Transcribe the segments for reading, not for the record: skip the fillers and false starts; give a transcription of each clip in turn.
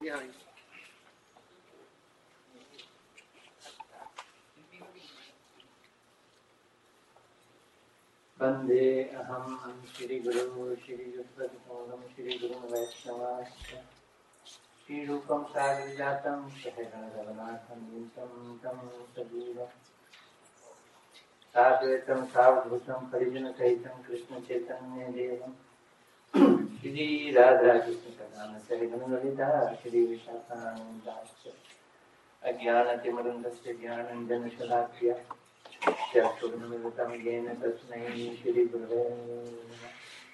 वंदे अहम श्री गुरु श्री युगपतितमोहम श्री गुरु वैष्णवाश्च श्री रूपम साग्रजातम सहगण रघुनाथं तं सजीवम् साद्वैतं सावधूतं परिजन सहितं कृष्ण चैतन्य देवम् श्री राधा कृष्ण कथान सहगण ललिता श्री विशाखानंदाश्च अज्ञानतिमिरन्धस्य ज्ञानञ्जन शलाक्य चक्षुर्मिलितं येन तस्मै श्री गुरवे नमः।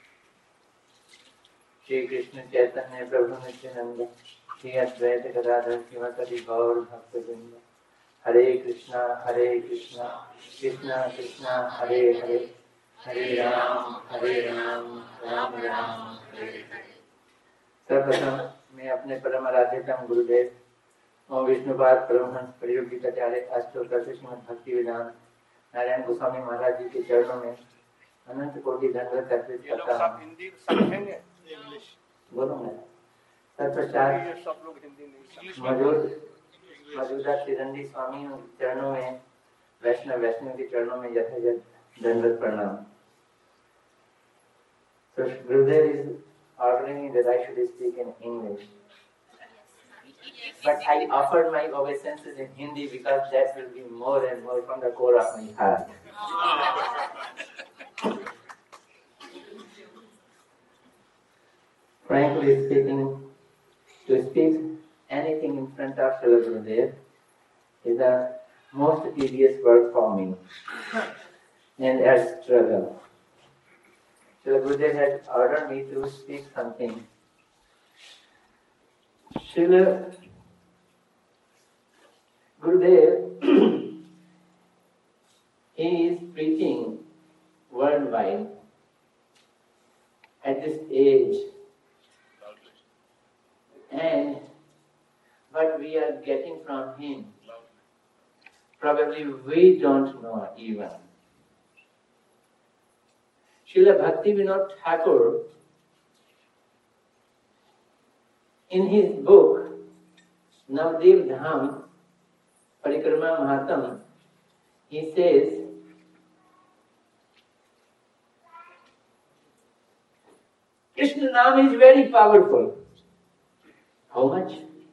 श्री कृष्ण चैतन्य प्रभु नित्यानंद श्री अद्वैत गदाधर श्रीमती गौर भक्तवृंद हरे कृष्णा कृष्णा कृष्णा हरे हरे हरे राम राम राम हरे हरे। सर्वप्रथम मैं अपने परम आराध्यतम गुरुदेव और विष्णुपाद परमहंस परियोगिताचार्य अष्टोत्तर श्रीमद् भक्ति वेदांत नारायण गोस्वामी महाराज जी के चरणों में अनंत कोटि दंडवत अर्पित करता हूँ। हिंदी समझेंगे बोलूंगा तत्पश्चात सब लोग हिंदी नहीं मौजूदा श्रीरंडी स्वामी चरणों में वैष्णव के चरणों में यथायथ दंडवत प्रणाम। So Gurudev is ordering me that I should speak in English. But I offered my obeisances in Hindi because that will be more and more from the core of my heart. Frankly speaking, to speak anything in front of Srila Gurudev is the most tedious work for me and a struggle. Srila Gurudev had ordered me to speak something. Srila Gurudev, he is preaching worldwide at this age, and what we are getting from him, probably we don't know even. Srila Bhakti Vinod Thakur, in his book Navdev Dham Parikrama Mahatam, he says, Krishna Nam is very powerful. How much?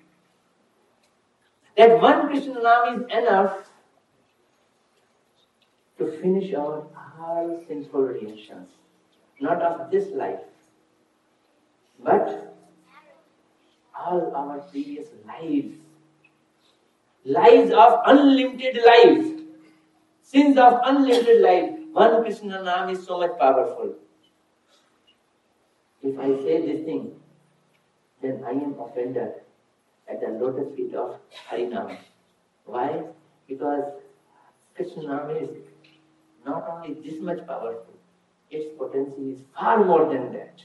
That one Krishna Nam is enough to finish our all sinful reactions, not of this life, but all our previous lives of unlimited lives, sins of unlimited life. One Krishna Nam is so much powerful. If I say this thing, then I am offended at the lotus feet of Harinam. Why? Because Krishna Nam is not only this much powerful, its potency is far more than that.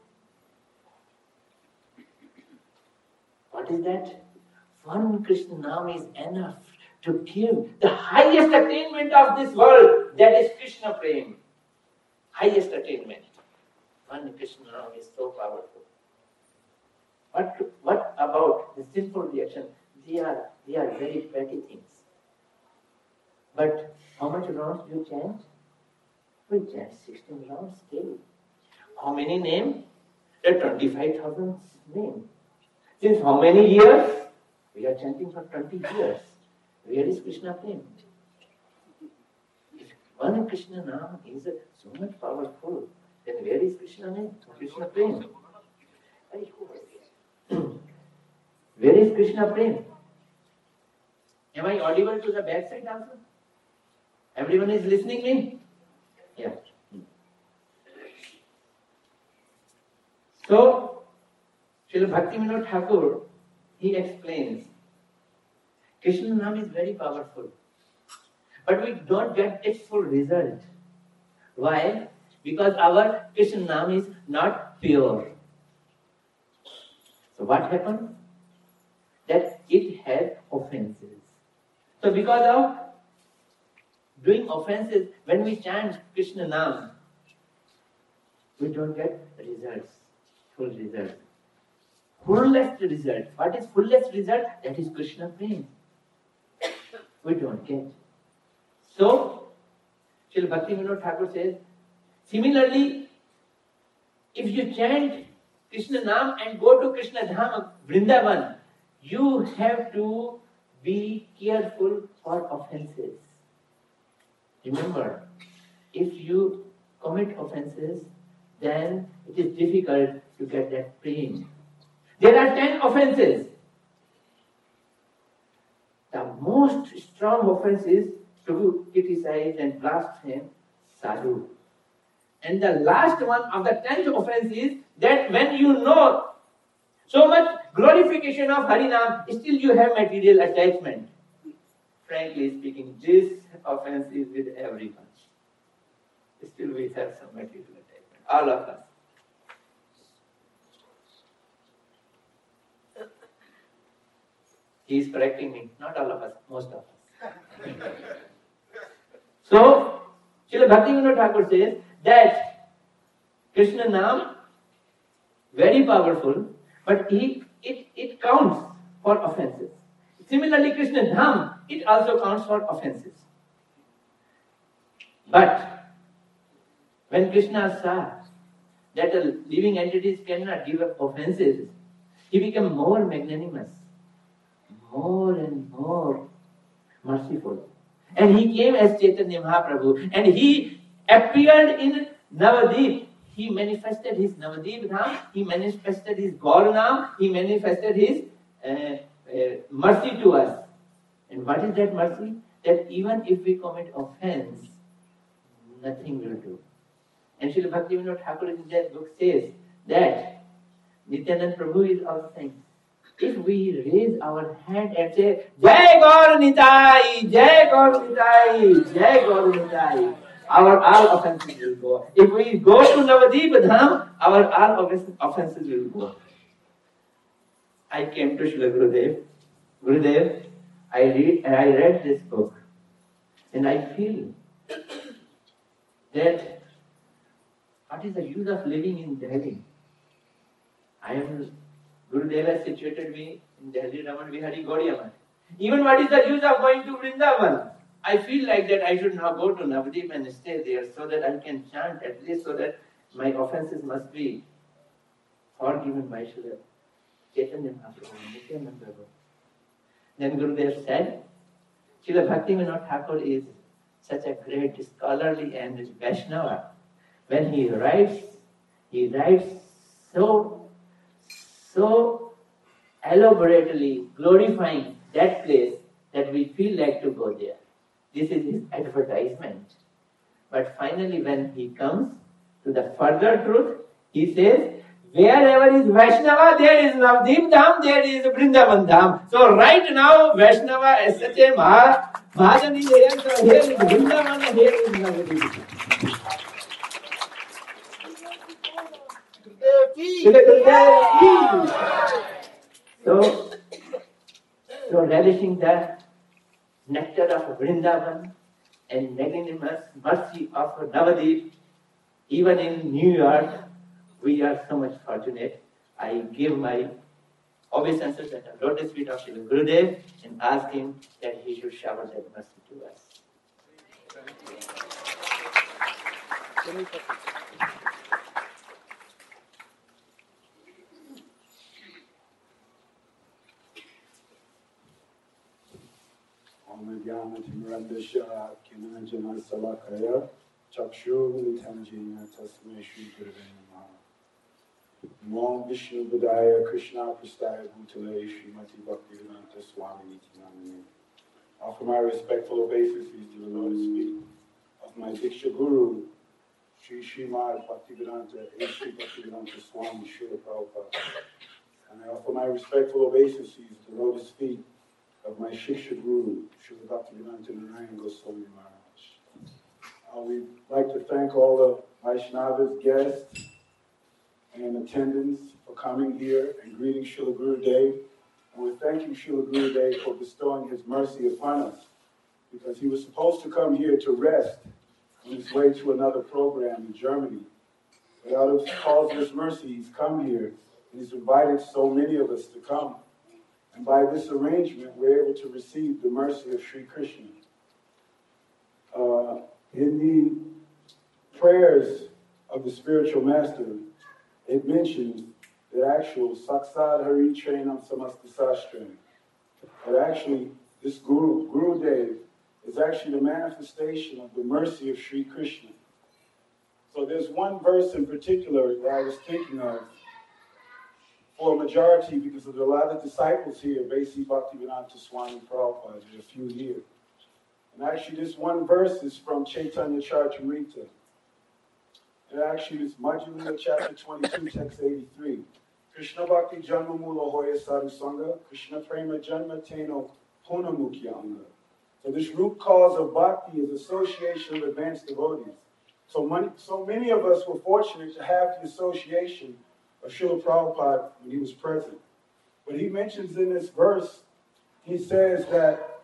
What is that? One Krishna Nam is enough to give the highest attainment of this world, that is Krishna Prem. Highest attainment. One Krishna Nam is so powerful. What about the sinful reaction? They are very petty things. But how much rounds do you chant? We chant 16 rounds daily. How many names? There are 25,000 names. Since how many years? We are chanting for 20 years. Where is Krishna Prem? If one Krishna Nam is so much powerful, then where is Krishna name? Krishna Prem? Where is Krishna Prem? Am I audible to the backside also? Everyone is listening me? Yeah. So, Srila Bhakti Vinod Thakur, he explains, Krishna Nam is very powerful, but we don't get its full result. Why? Because our Krishna Nam is not pure. So what happened? That it has offenses. So because of doing offenses, when we chant Krishna Nam, we don't get results, full results. fullest result. What is fullest result? That is Krishna prema. We don't get. So, Srila Bhaktivinoda Thakur says, similarly, if you chant Krishna Nam and go to Krishna Dham, Vrindavan, you have to be careful for offenses. Remember, if you commit offenses, then it is difficult to get that prema. There are 10 offenses. The most strong offense is to criticize and blaspheme sadhu. And the last one of the 10th offense is that when you know so much glorification of Harinam, still you have material attachment. Frankly speaking, this offense is with everyone. Still we have some material attachment. All of us. He is correcting me. Not all of us, most of us. So, Srila Bhaktivinoda Thakur says that Krishna Nam, very powerful, but it counts for offenses. Similarly, Krishna Dham, it also counts for offenses. But when Krishna saw that the living entities cannot give up offenses, he became more magnanimous, more and more merciful. And he came as Chaitanya Mahaprabhu, and he appeared in Navadip. He manifested his Navadip Dham, he manifested his Gaur-Nam, he manifested his mercy to us. And what is that mercy? That even if we commit offense, nothing will do. And Srila Bhaktivinoda Thakur in that book says that Nityananda Prabhu is also saying, if we raise our hand and say, Jai Gaur Nitai, Jai Gaur Nitai, Jai Gaur Nitai, our all offenses will go. If we go to Navadip Dham, our all offenses will go. I came to Srila Gurudev. Gurudev, I read this book, and I feel that what is the use of living in Delhi? Gurudev has situated me in Delhi, Raman Vihari Gaudiya Math. Even what is the use of going to Vrindavan? I feel like that I should now go to Navadip and stay there so that I can chant, at least so that my offenses must be forgiven by Srila Chaitanya Mahaprabhu, Nityananda Prabhu. Then Gurudev said, Srila Bhaktivinoda Thakur is such a great scholarly and Vaishnava. When he writes so elaborately glorifying that place that we feel like to go there. This is his advertisement. But finally when he comes to the further truth, he says, wherever is Vaishnava, there is Navadip Dham, there is Vrindavan Dham. So right now, Vaishnava is such a Mahajan is here, so here is Vrindavan and here is Navadip. So relishing the nectar of Vrindavan and magnanimous mercy of Navadip, even in New York, we are so much fortunate. I give my obeisances at the lotus feet of Srila Gurudev and ask him that he should shower that mercy to us. Mirandasha Kinanjana Salakaya Chakshu Militanjina Tasme Shri Gurave Namaha. Mom Vishnu Budaya Krishna Prastaya Bhutale Srimati Bhaktivedanta Swami Nityananda. Offer my respectful obeisances to the Lotus feet of my Diksha Guru, Sri Srimad Bhaktivedanta A. Sri Bhaktivedanta Swami Srila Prabhupada. And I offer my respectful obeisances to the Lotus feet of my Shiksha Guru, Srila Bhaktivedanta Narayan Goswami Maharaj. We'd like to thank all the Vaishnavas, guests, and attendants for coming here and greeting Srila Gurudev. And we're thanking Srila Gurudev for bestowing his mercy upon us, because he was supposed to come here to rest on his way to another program in Germany. But out of causeless mercy, he's come here He's invited so many of us to come. And by this arrangement, we're able to receive the mercy of Sri Krishna. In the prayers of the spiritual master, it mentions that actual Saksad Hari Trainam Samasta Sastram. But actually, this Gurudev, is actually the manifestation of the mercy of Sri Krishna. So there's one verse in particular that I was thinking of for a majority, because there's a lot of disciples here, Vasi Bhaktivedanta Swami Prabhupada, there's a few here. And actually this one verse is from Chaitanya Charitamrita. And actually it's Madhya Lila chapter 22, text 83. Krishna Bhakti Janma Mula Hoya Sadhu Sangha, Krishna Prema Janma Teno Puna Mukhya Anga. So this root cause of bhakti is association of advanced devotees. So many of us were fortunate to have the association of Srila Prabhupada when he was present. But he mentions in this verse, he says that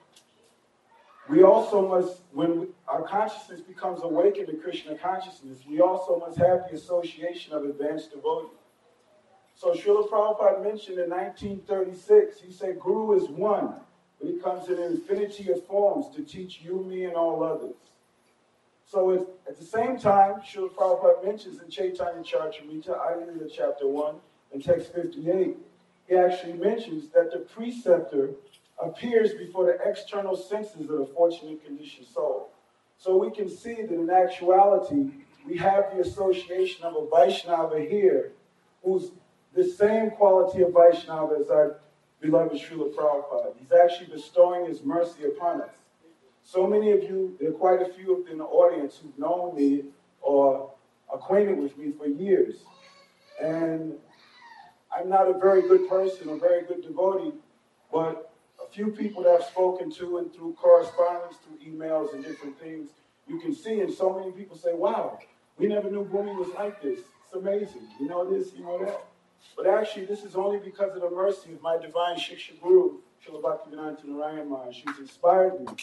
we also must, when our consciousness becomes awakened to Krishna consciousness, we also must have the association of advanced devotees. So Srila Prabhupada mentioned in 1936, he said, Guru is one, but he comes in an infinity of forms to teach you, me, and all others. So at the same time, Srila Prabhupada mentions in Chaitanya Charitamrita, Adilila chapter 1, and text 58, he actually mentions that the preceptor appears before the external senses of the fortunate conditioned soul. So we can see that in actuality, we have the association of a Vaishnava here, who's the same quality of Vaishnava as our beloved Srila Prabhupada. He's actually bestowing his mercy upon us. So many of you, there are quite a few in the audience who've known me or acquainted with me for years. And I'm not a very good person, a very good devotee, but a few people that I've spoken to and through correspondence, through emails and different things, you can see, and so many people say, wow, we never knew Bhumi was like this. It's amazing. You know this, you know that. But actually, this is only because of the mercy of my divine Shiksha Guru, Srila Bhaktivedanta Narayan Maharaj. She's inspired me.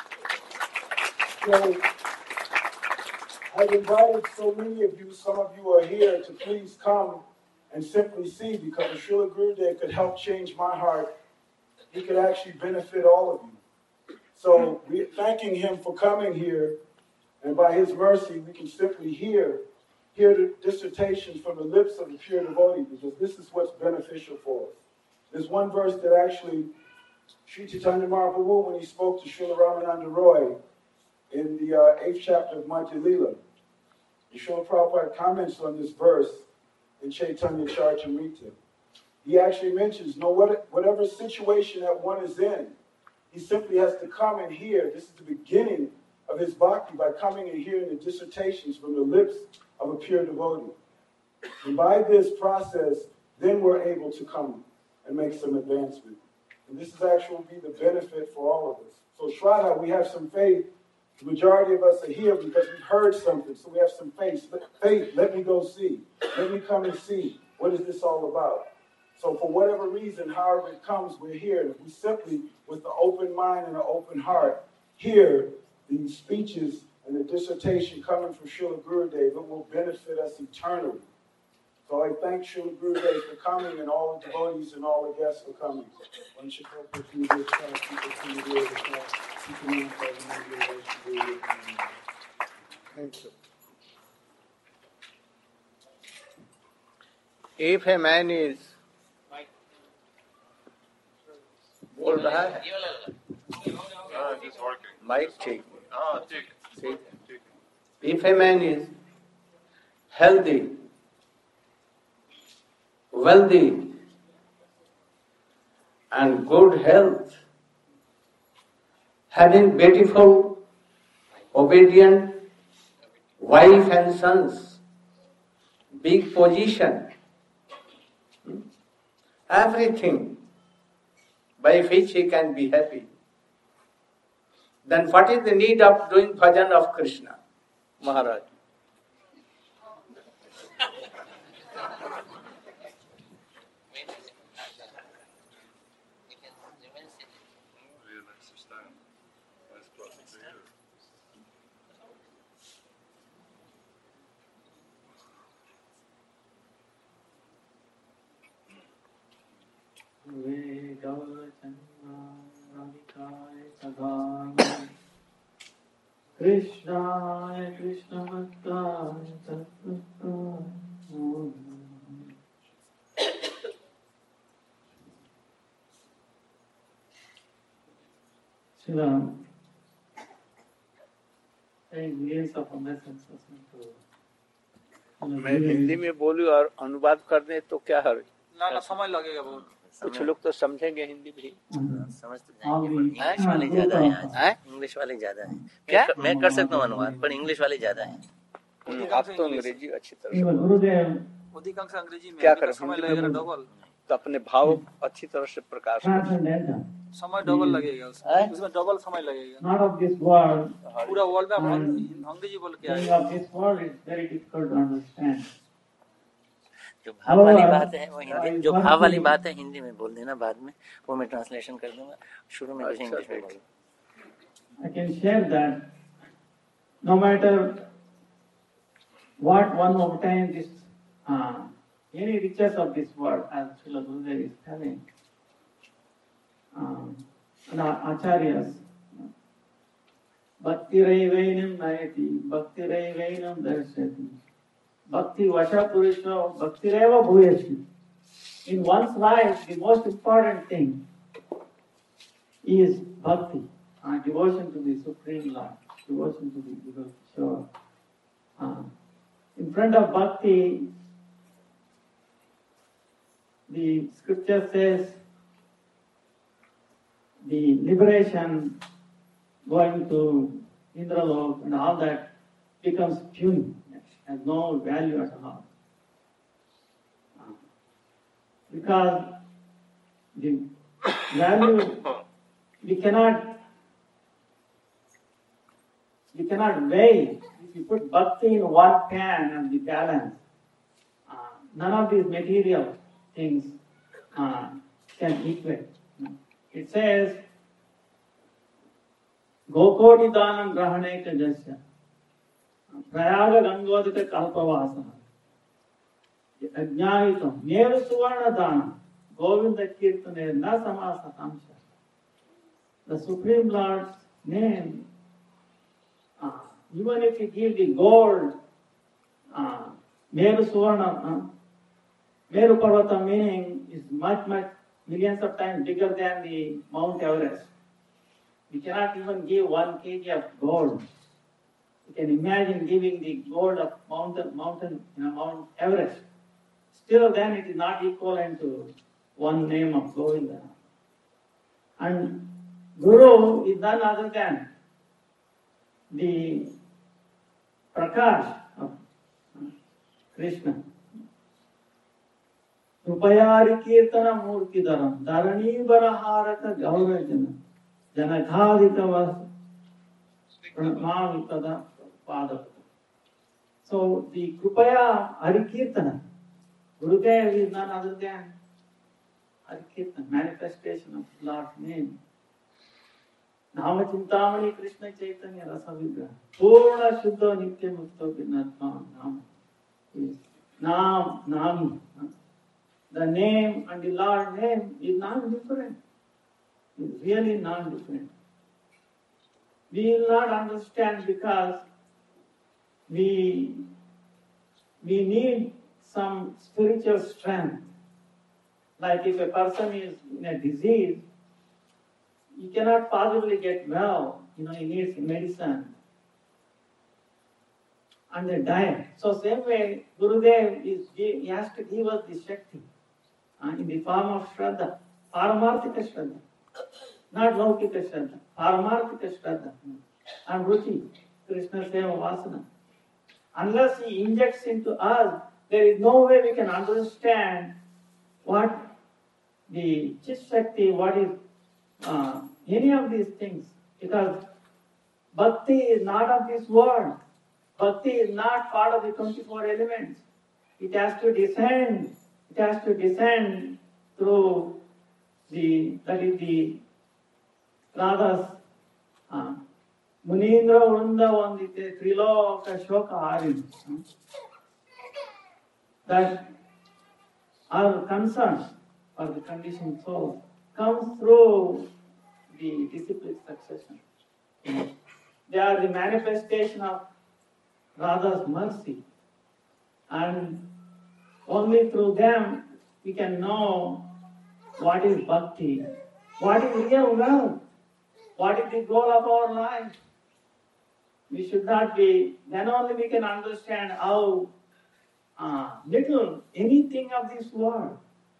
So, I've invited so many of you, some of you are here, to please come and simply see, because if Srila Gurudev could help change my heart, he could actually benefit all of you. So we're thanking him for coming here, and by his mercy, we can simply hear the dissertations from the lips of the pure devotee, because this is what's beneficial for us. There's one verse that actually Sri Chaitanya Mahaprabhu, when he spoke to Srila Ramananda Roy in the 8th chapter of Madhya Lila, and Srila Prabhupada comments on this verse in Chaitanya Charitamrita. He actually mentions, whatever situation that one is in, he simply has to come and hear. This is the beginning of his bhakti, by coming and hearing the dissertations from the lips of a pure devotee. And by this process, then we're able to come and make some advancement. And this is actually be the benefit for all of us. So Shraddha, we have some faith. The majority of us are here because we've heard something, so we have some faith. Faith, let me go see. Let me come and see. What is this all about? So for whatever reason, however it comes, we're here. And if we simply, with the open mind and an open heart, hear the speeches and the dissertation coming from Srila Gurudev, it will benefit us eternally. So I thank Srila Gurudev for coming, and all the devotees and all the guests for coming. Thank you. If a man is बोल रहा है mic ठीक ठीक. If a man is healthy, wealthy, and good health, having beautiful, obedient wife and sons, big position, everything by which he can be happy, then what is the need of doing bhajan of Krishna, Maharaj? Krishna Krishna मैं हिंदी में बोलूं और अनुवाद कर दें तो क्या हर ना समय लगेगा बहुत। कुछ लोग तो समझेंगे हिंदी भी। समझ तो जाएंगे पर इंग्लिश वाले ज्यादा है आज। इंग्लिश वाले ज्यादा है। क्या मैं कर सकता हूँ अनुवाद पर इंग्लिश वाले ज्यादा है। आप तो अंग्रेजी अच्छी तरह से अधिकांश अंग्रेजी में क्या अभी तो करें, समय हिंदी लगेगा में डबल। तो अपने भाव अच्छी तरह से प्रकाश कर। समय डबल लगेगा उसमें डबल समय लगेगा। Not of this world. पूरा वर्ल्ड में And अंग्रेजी बोल के thing आएगा। of this world is very difficult to understand. जो भाव वाली बात है वो हिंदी, जो भाव वाली बात है हिंदी में बोल देना, बाद में वो मैं ट्रांसलेशन कर दूंगा। शुरू में जैसे इंग्लिश में बोलूं। I can share that no matter what one obtains this any riches of this world, as Srila Gurudev is telling, and our acharyas, bhakti raivainam nayati, bhakti raivainam darshati, bhakti vasha purusha, bhakti raiva bhuyati. In one's life, the most important thing is bhakti, devotion to the Supreme Lord, devotion to the Guru. So, in front of bhakti, the scripture says the liberation going to Indralok and all that becomes puny, has no value at all. Because the value, we cannot weigh. If you put bhakti in one pan and the balance, none of these material things can equate. It says, Gokoti Danam Grahaneka Jasya, Prayaga Gangodika Kalpavasa, Ajnayitam, Meru Suvarna Dana, Govinda Kirtane, Nasamasa Tamsha. The Supreme Lord's name, even if you give the gold, Meru Suvarna, Meru Parvata meaning is much, millions of times bigger than the Mount Everest. We cannot even give 1 kg of gold. You can imagine giving the gold of Mount Everest. Still then it is not equivalent to one name of Govinda. And Guru is none other than the Prakash of Krishna. Rupayari Kirtana Murti Dharam, Dharani Baraharaka Gaurajana, Janakadika was Pranamavitada Pada. So the Krupaya Harikirtana, Gurudev is none other than Harikirtana, manifestation of Lord's name. Nama Chintamani Krishna Chaitanya Rasavigra, Purna Shuddha Nitya Mukta Vinatma Nama is Nami. The name and the Lord's name is non-different. It's really non-different. We will not understand because we need some spiritual strength. Like if a person is in a disease, he cannot possibly get well. He needs medicine and a diet. So same way, Gurudev he has to give us the Shakti in the form of Shraddha, Paramarthika Shraddha, not Laukika Shraddha, Paramarthika Shraddha, and Ruchi, Krishna Seva Vasana. Unless he injects into us, there is no way we can understand what the Chit Shakti, what is any of these things, because Bhakti is not of this world. Bhakti is not part of the 24 elements. It has to descend. It has to descend through the Radha's Munindra Vrunda Vandite Triloka Shoka Harin. That are concerned or the conditioned soul comes through the disciplic succession. They are the manifestation of Radha's mercy, and only through them we can know what is bhakti, what is real wealth, what is the goal of our life. We should not be, then only we can understand how little anything of this world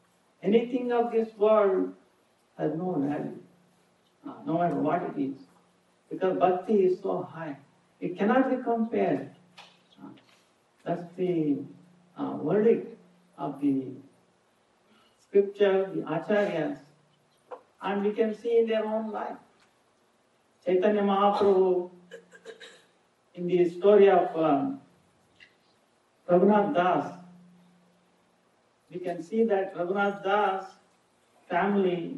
has no value, no matter what it is. Because bhakti is so high, it cannot be compared. That's the verdict of the scripture, the acharyas, and we can see in their own life. Chaitanya Mahaprabhu, in the story of Raghunath Das, we can see that Raghunath Das family,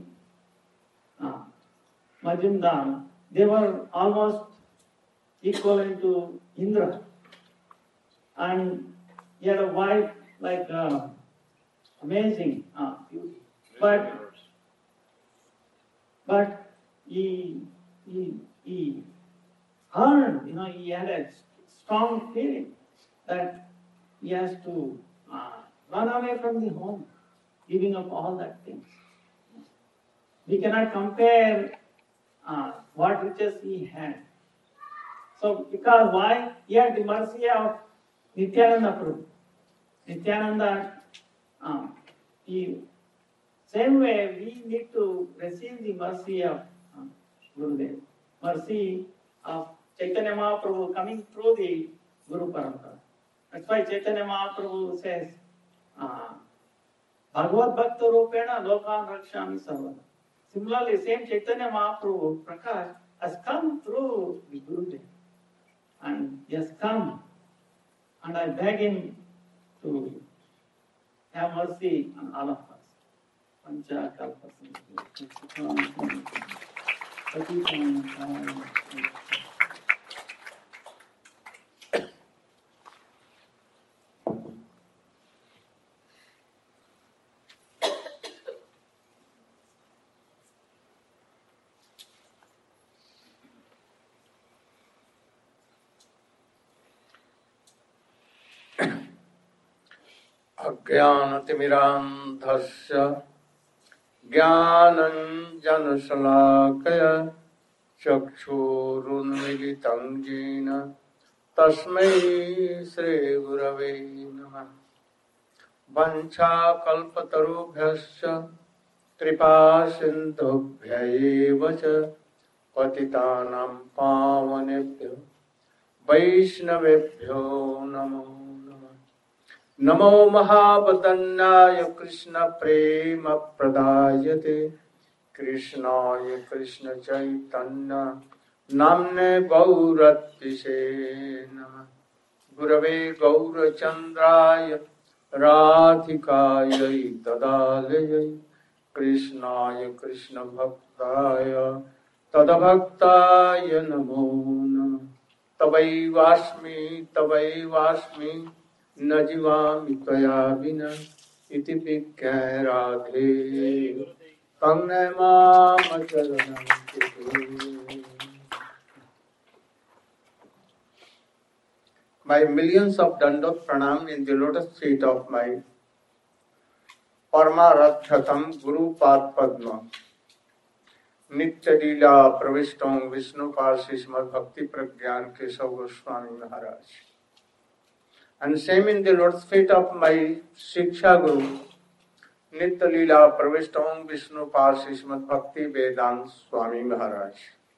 Majumdar, they were almost equivalent to Indra. And he had a wife like amazing beauty. But he earned, he had a strong feeling that he has to run away from the home, giving up all that things. We cannot compare what riches he had. So, because why? He had the mercy of Nityananda Prabhu. Nityananda, same way we need to receive the mercy of Gurudev, mercy of Chaitanya Mahaprabhu coming through the Guru Parampara. That's why Chaitanya Mahaprabhu says, Bhagavad Bhakta Rupena Lokan Rakshami Sarvada. Similarly, same Chaitanya Mahaprabhu, Prakash, has come through the Gurudev. And he has come. And I beg him to have mercy on all of us. Pancha Kalpa अज्ञानतिमिरान्धस्य ज्ञानञ्जनशलाकया चक्षुरुन्मीलितं येन तस्मै श्रीगुरवे नमः। वञ्चाकल्पतरुभ्यश्च कृपासिन्धुभ्यैव च पतितानां पावनेभ्यो वैष्णवेभ्यो नमो नमो महावदन्याय कृष्ण प्रेम प्रदायते कृष्णाय कृष्ण चैतन्य नाम्ने गौरत्विषे नमः। गुरवे गौरचन्द्राय राधिकायै तदालयै कृष्णाय कृष्ण भक्ताय तदभक्ताय नमो नमः। तवैवास्मि न जीवामि त्वया विना इति विज्ञाय राधे तन्मे माम चरणं कुरु। My millions of dandot pranam in the lotus feet of my Paramaradhatam Guru Pad Padma Nitya Leela Pravishtam Vishnu Parsi Srimad Bhakti Pragyan Keshav Goswami Maharaj. And same in the lotus feet of my Shiksha Guru, Nitya Leela Pravishtam Vishnu Parsi Srimad Bhakti Vedant Swami Maharaj.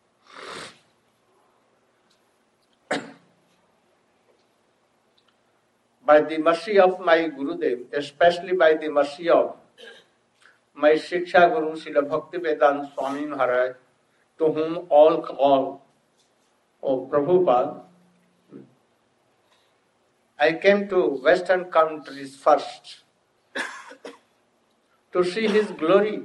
By the mercy of my Gurudev, especially by the mercy of my Shiksha Guru, Srila Bhakti Vedant Swami Maharaj, to whom all call, O Prabhupada, I came to Western countries first to see his glory.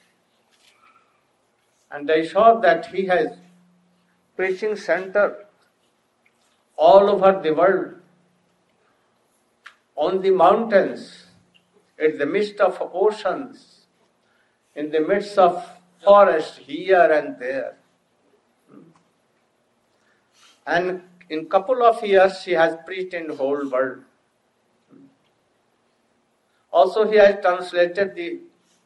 And I saw that he has preaching center all over the world, on the mountains, in the midst of oceans, in the midst of forest here and there. And in couple of years, she has preached in the whole world. Also, he has translated the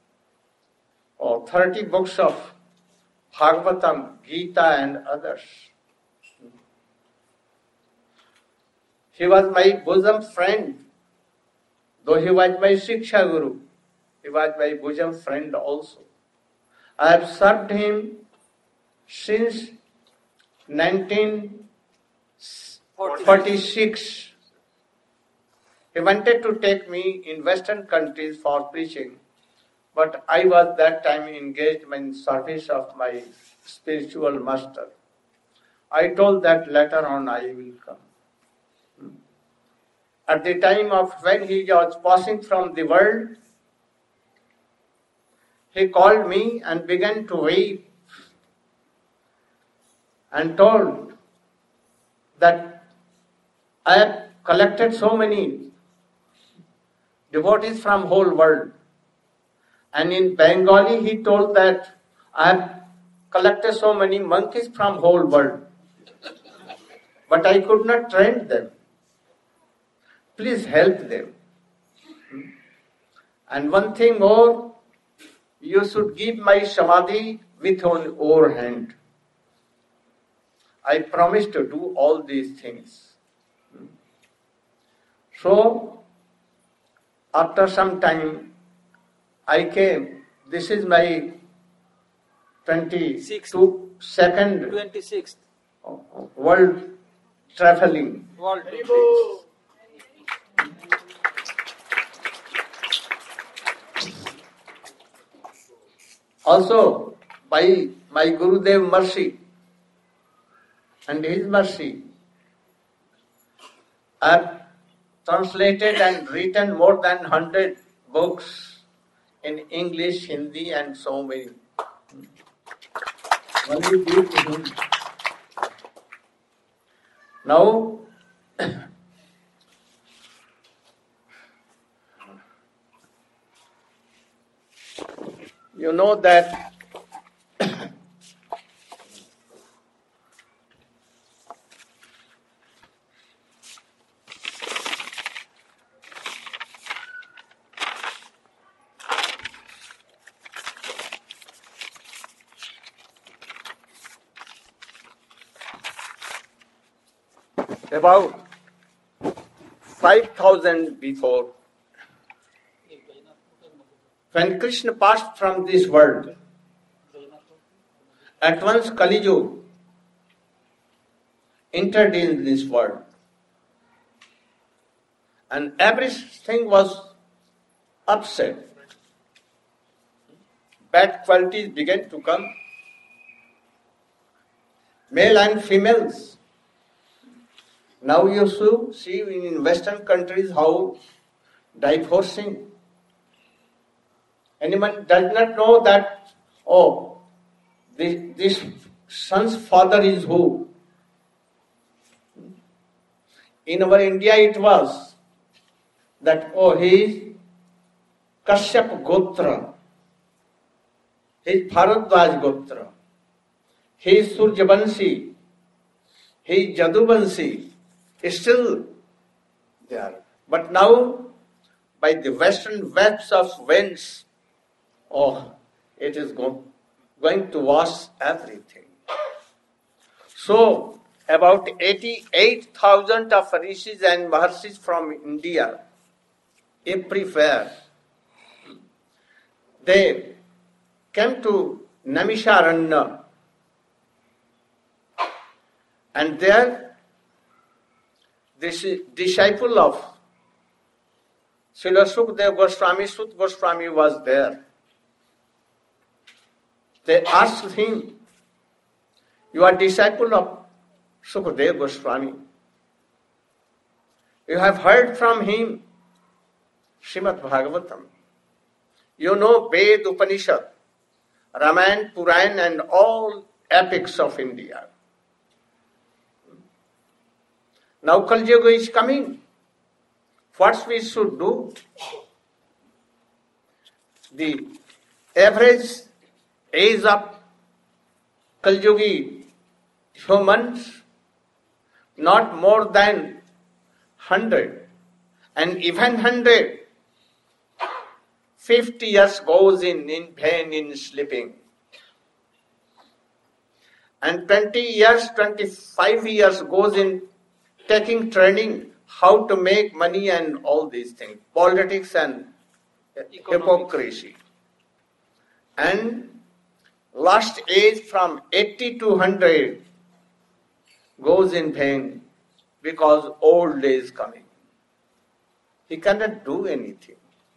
30 books of Bhagavatam, Gita and others. He was my bosom friend. Though he was my Shiksha Guru, he was my bosom friend also. I have served him since 1946. He wanted to take me in Western countries for preaching, but I was that time engaged in service of my spiritual master. I told that later on I will come. At the time of when he was passing from the world, he called me and began to weep and told that I have collected so many devotees from whole world. And in Bengali he told that I have collected so many monkeys from whole world, but I could not train them. Please help them. And one thing more, you should give my samadhi with your hand. I promise to do all these things. So, after some time, I came. This is my 26th world traveling. World. Also, by my Gurudev mercy and his mercy, I have translated and written more than 100 books in English, Hindi and so many. Only due to him. Now, you know that about 5,000 before, when Krishna passed from this world, at once Kali Yuga entered in this world, and everything was upset. Bad qualities began to come, male and females. Now you see in Western countries how divorcing. Anyone does not know that, this son's father is who? In our India it was that, he is Kashyap Gotra, he is Bharadwaj Gotra, he is Suryavanshi, he is Jaduvanshi. Still there. But now, by the western webs of winds, it is going to wash everything. So, about 88,000 of rishis and maharshis from India, everywhere, they came to Naimisharanya, and there this disciple of Srila Sukadeva Goswami, Sut Goswami was there. They asked him, you are disciple of Sukadeva Goswami. You have heard from him Srimad Bhagavatam. You know Ved, Upanishad, Ramayana, Purana and all epics of India. Now Kali Yuga is coming. What we should do? The average age of Kaljugi humans not more than 100, and even 150 years goes in vain in sleeping. And 20 years, 25 years goes in taking training how to make money and all these things, politics and hypocrisy. And last age from 80 to 100 goes in vain because old age is coming. He cannot do anything.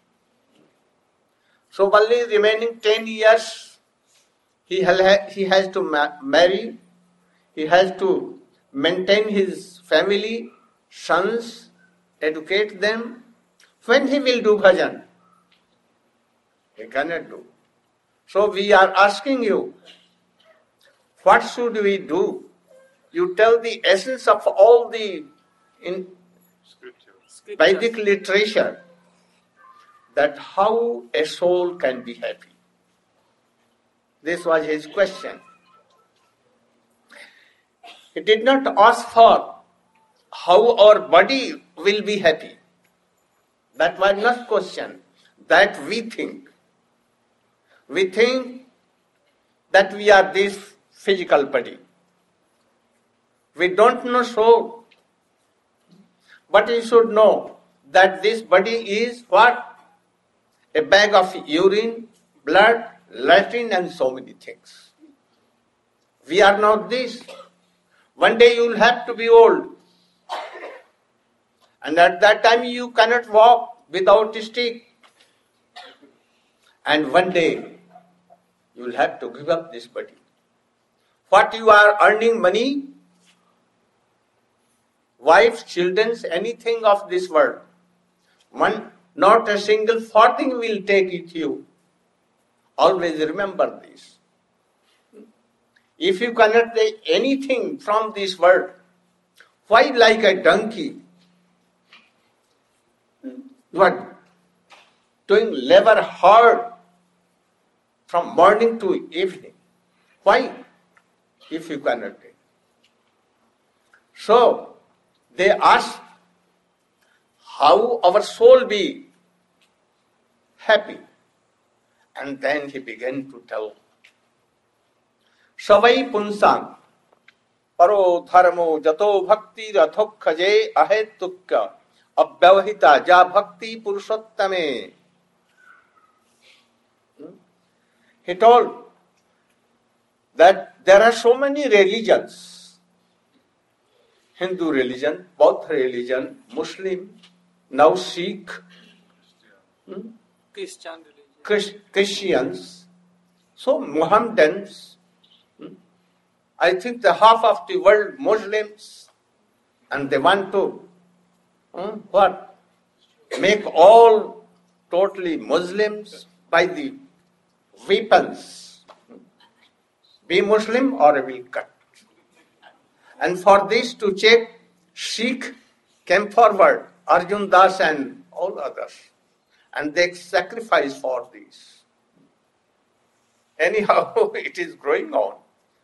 So only remaining 10 years he has to marry, he has to maintain his family, sons, educate them. When he will do bhajan? He cannot do. So we are asking you, what should we do? You tell the essence of all the in Vedic literature, that how a soul can be happy. This was his question. He did not ask for how our body will be happy. That was not question. That we think. We think that we are this physical body. We don't know so. But you should know that this body is what? A bag of urine, blood, latrine and so many things. We are not this. One day you will have to be old. And at that time you cannot walk without a stick. And one day you will have to give up this body. What you are earning money, wives, children, anything of this world, not a single farthing will take it you. Always remember this. If you cannot take anything from this world, why like a donkey? You are doing labor hard from morning to evening. Why? If you cannot take. So, they ask how our soul be happy. And then he began to tell. Savai punsang paro dharmo jato bhakti rathokhaje ahetukya abhyavahita ja bhakti purushottame. He told that there are so many religions. Hindu religion, Buddha religion, Muslim, now Sikh, Christians, so Mohammedans. I think the half of the world Muslims, and they want to what? Make all totally Muslims by the weapons. Be Muslim or will cut. And for this to check, Sikh came forward, Arjun Das and all others. And they sacrifice for this. Anyhow, it is growing on.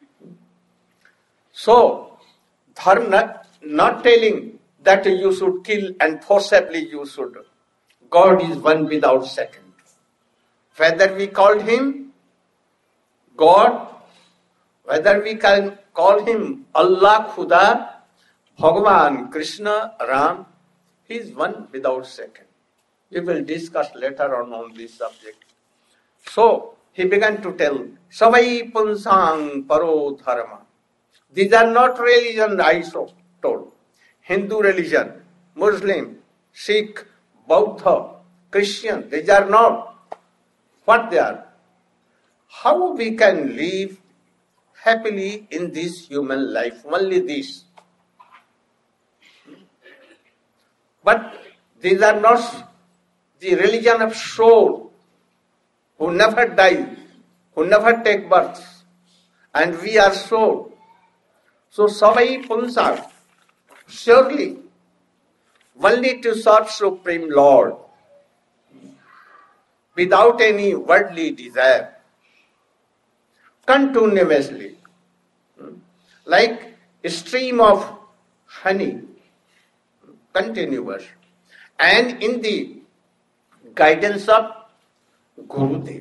So, Dharma not telling that you should kill and forcibly you should. God is one without second. Whether we call him God, whether we can call him Allah, Khuda, Bhagavan, Krishna, Ram, he is one without second. We will discuss later on this subject. So, he began to tell, Savai punsang paro dharma. These are not religion I told. Hindu religion, Muslim, Sikh, Buddha, Christian, these are not what they are. How we can live happily in this human life, only this. But these are not the religion of soul, who never die, who never take birth, and we are soul. So Savai Punsa, surely, only to serve Supreme Lord. without any worldly desire, continuously, like a stream of honey, continuous, and in the guidance of Gurudev.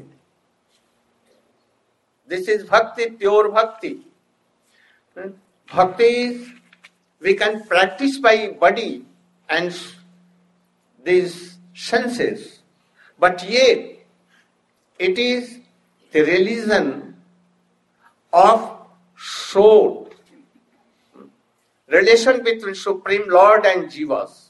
This is bhakti, pure bhakti. Bhakti is, we can practice by body and these senses, but yet it is the religion of soul, relation between Supreme Lord and Jivas.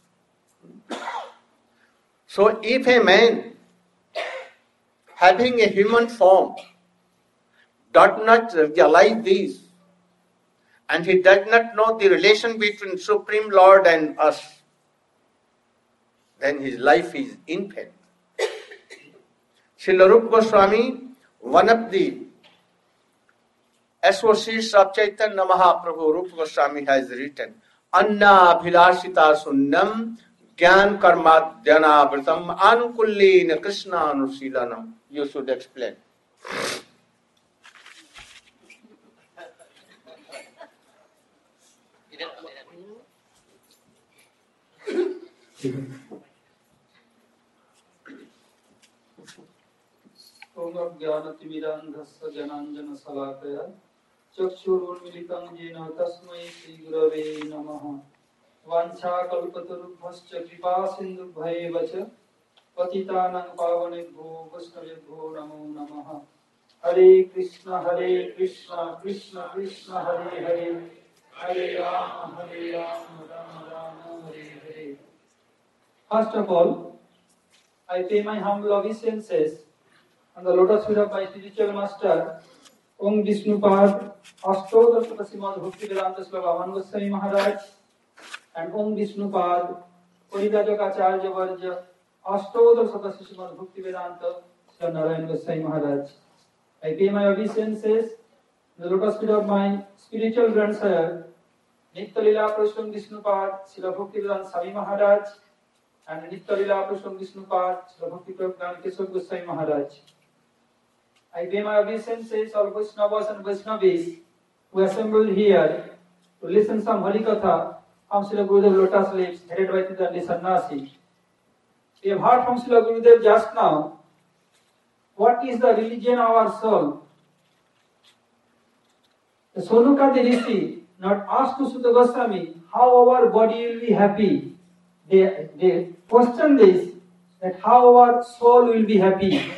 So if a man having a human form does not realize this, and he does not know the relation between Supreme Lord and us, then his life is in vain. Srila Rupa Goswami, one of the associates of Chaitanya Mahaprabhu, Rupa Goswami, has written, Anna Bhilashita Sunyam Gyan Karmadhyana Vratam Anukullin Krishna Anusilanam. You should explain. ज्ञानतिमिरान्धस्य ज्ञानाञ्जनशलाकया चक्षुरुन्मीलितं येन तस्मै श्रीगुरवे नमः। वाञ्छाकल्पतरुभ्यश्च कृपासिन्धुभ्येव च पतितानां पावनेभ्यो वैष्णवेभ्यो नमो नमः। हरे कृष्ण कृष्ण कृष्ण हरे हरे, हरे Ram Ram Ram Hare Hare. First of all, I pay my humble obeisances on the lotus feet of my spiritual master, Om Vishnupad, Ashtodar Srimad Bhaktivedanta Swami Bhavan Goswami Maharaj, and Om Vishnupad, Paridajak Acharya Varja, Ashtodar Srimad Bhaktivedanta Swami Narayan Goswami Maharaj. I pay my obeisances on the lotus feet of my spiritual grandsire, Nitya Lila Prashram Vishnupad, Srila Bhaktivedanta Swami Maharaj, and Nitya Lila Prashram Vishnupad, Srila Bhaktivedanta Keshav Goswami Maharaj. I pay my obeisances all Vaishnavas and Vaishnavis who assembled here to listen some Harikatha from Srila Gurudev Lotus lips, headed by Tidandi Sannyasi. We have heard from Srila Gurudev just now what is the religion of our soul. The Sonukadi Rishi not asked to Sutta Goswami how our body will be happy. They question this, that how our soul will be happy.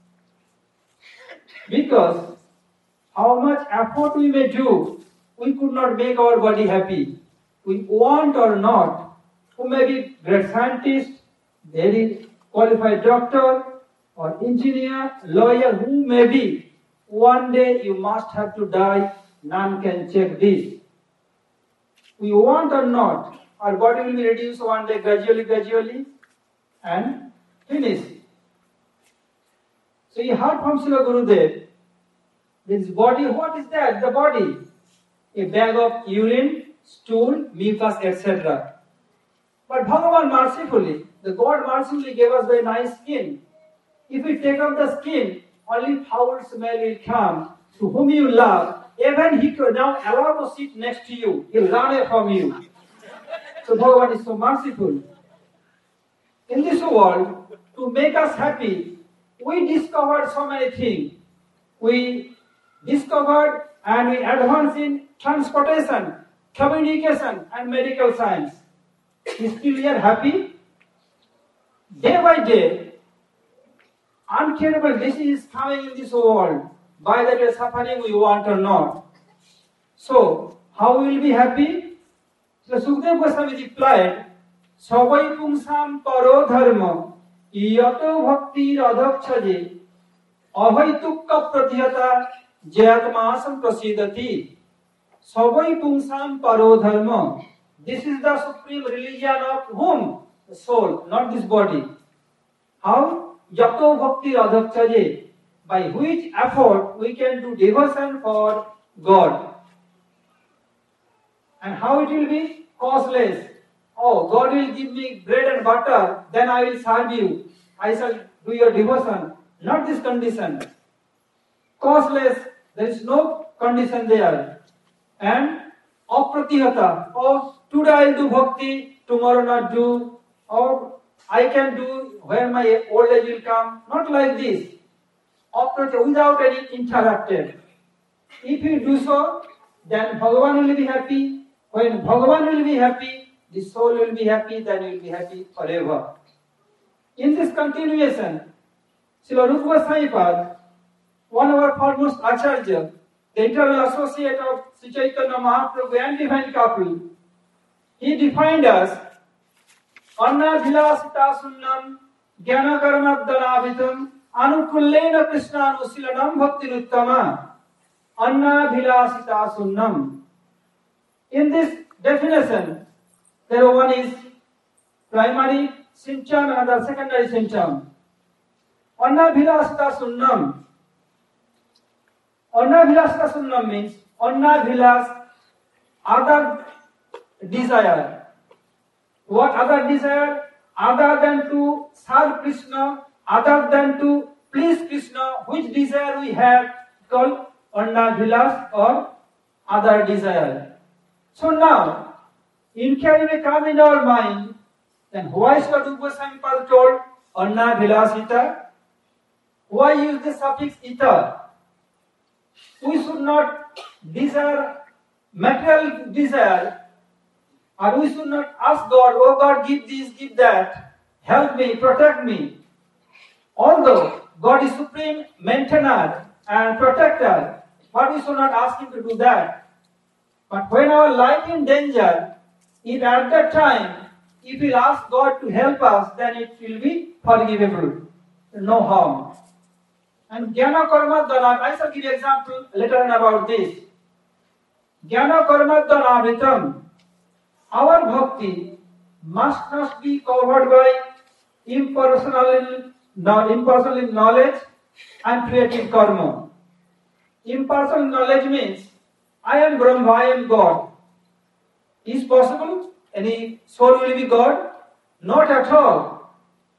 Because how much effort we may do, we could not make our body happy. We want or not, who may be great scientist, very qualified doctor, or engineer, lawyer, who may be, one day you must have to die, none can check this. We want or not, our body will be reduced one day gradually, and finish. So you heard from Srila Gurudev, this body, what is that? The body. A bag of urine, stool, mucus, etc. But Bhagavan mercifully, the God mercifully gave us very nice skin. If we take off the skin, only foul smell will come. To whom you love, even he could now allow to sit next to you. He'll run away from you. So Bhagavan is so merciful. In this world, to make us happy, we discovered so many things. We discovered and we advanced in transportation, communication and medical science. Is still we are happy? Day by day, uncurable disease is coming in this world. By that we are suffering, we want or not. So, how will we be happy? So Sukdev Goswami replied, Savai pungsam paro dharma, yato bhakti radhakshaje, avaitukka pratyata jayatmasam prasidati. Savai pungsam paro dharma. This is the supreme religion of whom? The soul, not this body. How? Yato bhakti radhakshaje. By which effort we can do devotion for God. And how it will be? Costless. Oh, God will give me bread and butter, then I will serve you. I shall do your devotion. not this condition. Causeless, there is no condition there. And apratihata, or today I'll do bhakti, tomorrow not do, or I can do when my old age will come. Not like this. Apratihata, without any interrupted. If you do so, then Bhagavan will be happy. When Bhagavan will be happy, the soul will be happy, then you will be happy forever. In this continuation, Srila Rupa Goswami Pad, one of our foremost Acharya, the eternal associate of Sri Chaitanya Mahaprabhu and Divine Couple, he defined us Anna Bhilasita Sunnam Jnana Karmadanavitam Anukullena Krishna Anusilanam Bhaktinuttama Anna Bhilasita Sunnam. In this definition, there one is primary symptom and another secondary symptom. Anna Bhilasita Sunnam. Anna Bhilasita Sunnam means Anna Bhilas, other desire. What other desire? Other than to serve Krishna, other than to please Krishna, which desire we have called Anna Bhilas or other desire. So now, inquiry may come in our mind, then why Srila Rupa Goswami Pad told Anna Bhilasita? Why use the suffix ita? We should not desire material desire, or we should not ask God, oh God, give this, give that, help me, protect me. Although God is supreme maintainer and protector, but we should not ask Him to do that. But when our life in danger, if at that time, if we ask God to help us, then it will be forgivable, no harm. And Jnana Karma Dana, I shall give you example later on about this. Jnana Karma Dana, our bhakti must not be covered by impersonal knowledge and creative karma. Impersonal knowledge means I am Brahma, I am God. Is possible? Any soul will be God? Not at all.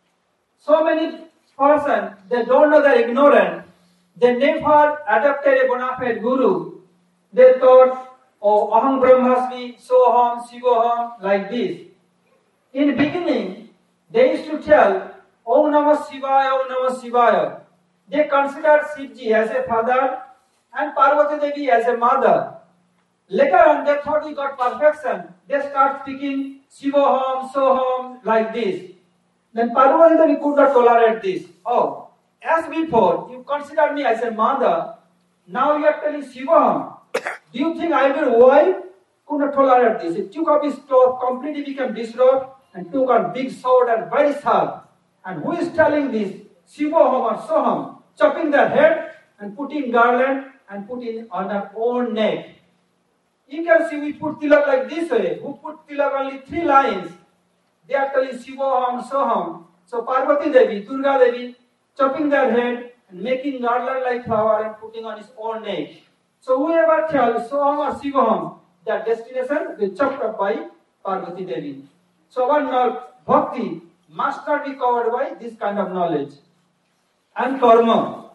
So many persons, they don't know, they're ignorant. They never adopted a bona fide guru. They thought, oh, Aham Brahmasmi, Soham, Shivoham, like this. In the beginning, they used to tell, Om Namah Shivaya, Om Namah Shivaya. They considered Shivji as a father and Parvati Devi as a mother. Later on, they thought we got perfection. They start speaking Shivoham, Soham, like this. Then Parvati Devi could not tolerate this. Oh, as before, you considered me as a mother. Now you are telling Shivoham. Do you think I will wife? Could not tolerate this. He took off his clothes, completely became disrobed, and took a big sword and very sharp. And who is telling this? Shivoham or Soham, chopping their head and putting garland and putting on their own neck. You can see we put tilak like this way. Who put tilak only 3 lines? They are telling Shivoham, Soham. So Parvati Devi, Durga Devi, chopping their head and making garland like flower and putting on his own neck. So whoever tells Soham or Shivoham, their destination will be chopped up by Parvati Devi. So our bhakti must not be covered by this kind of knowledge. And karma.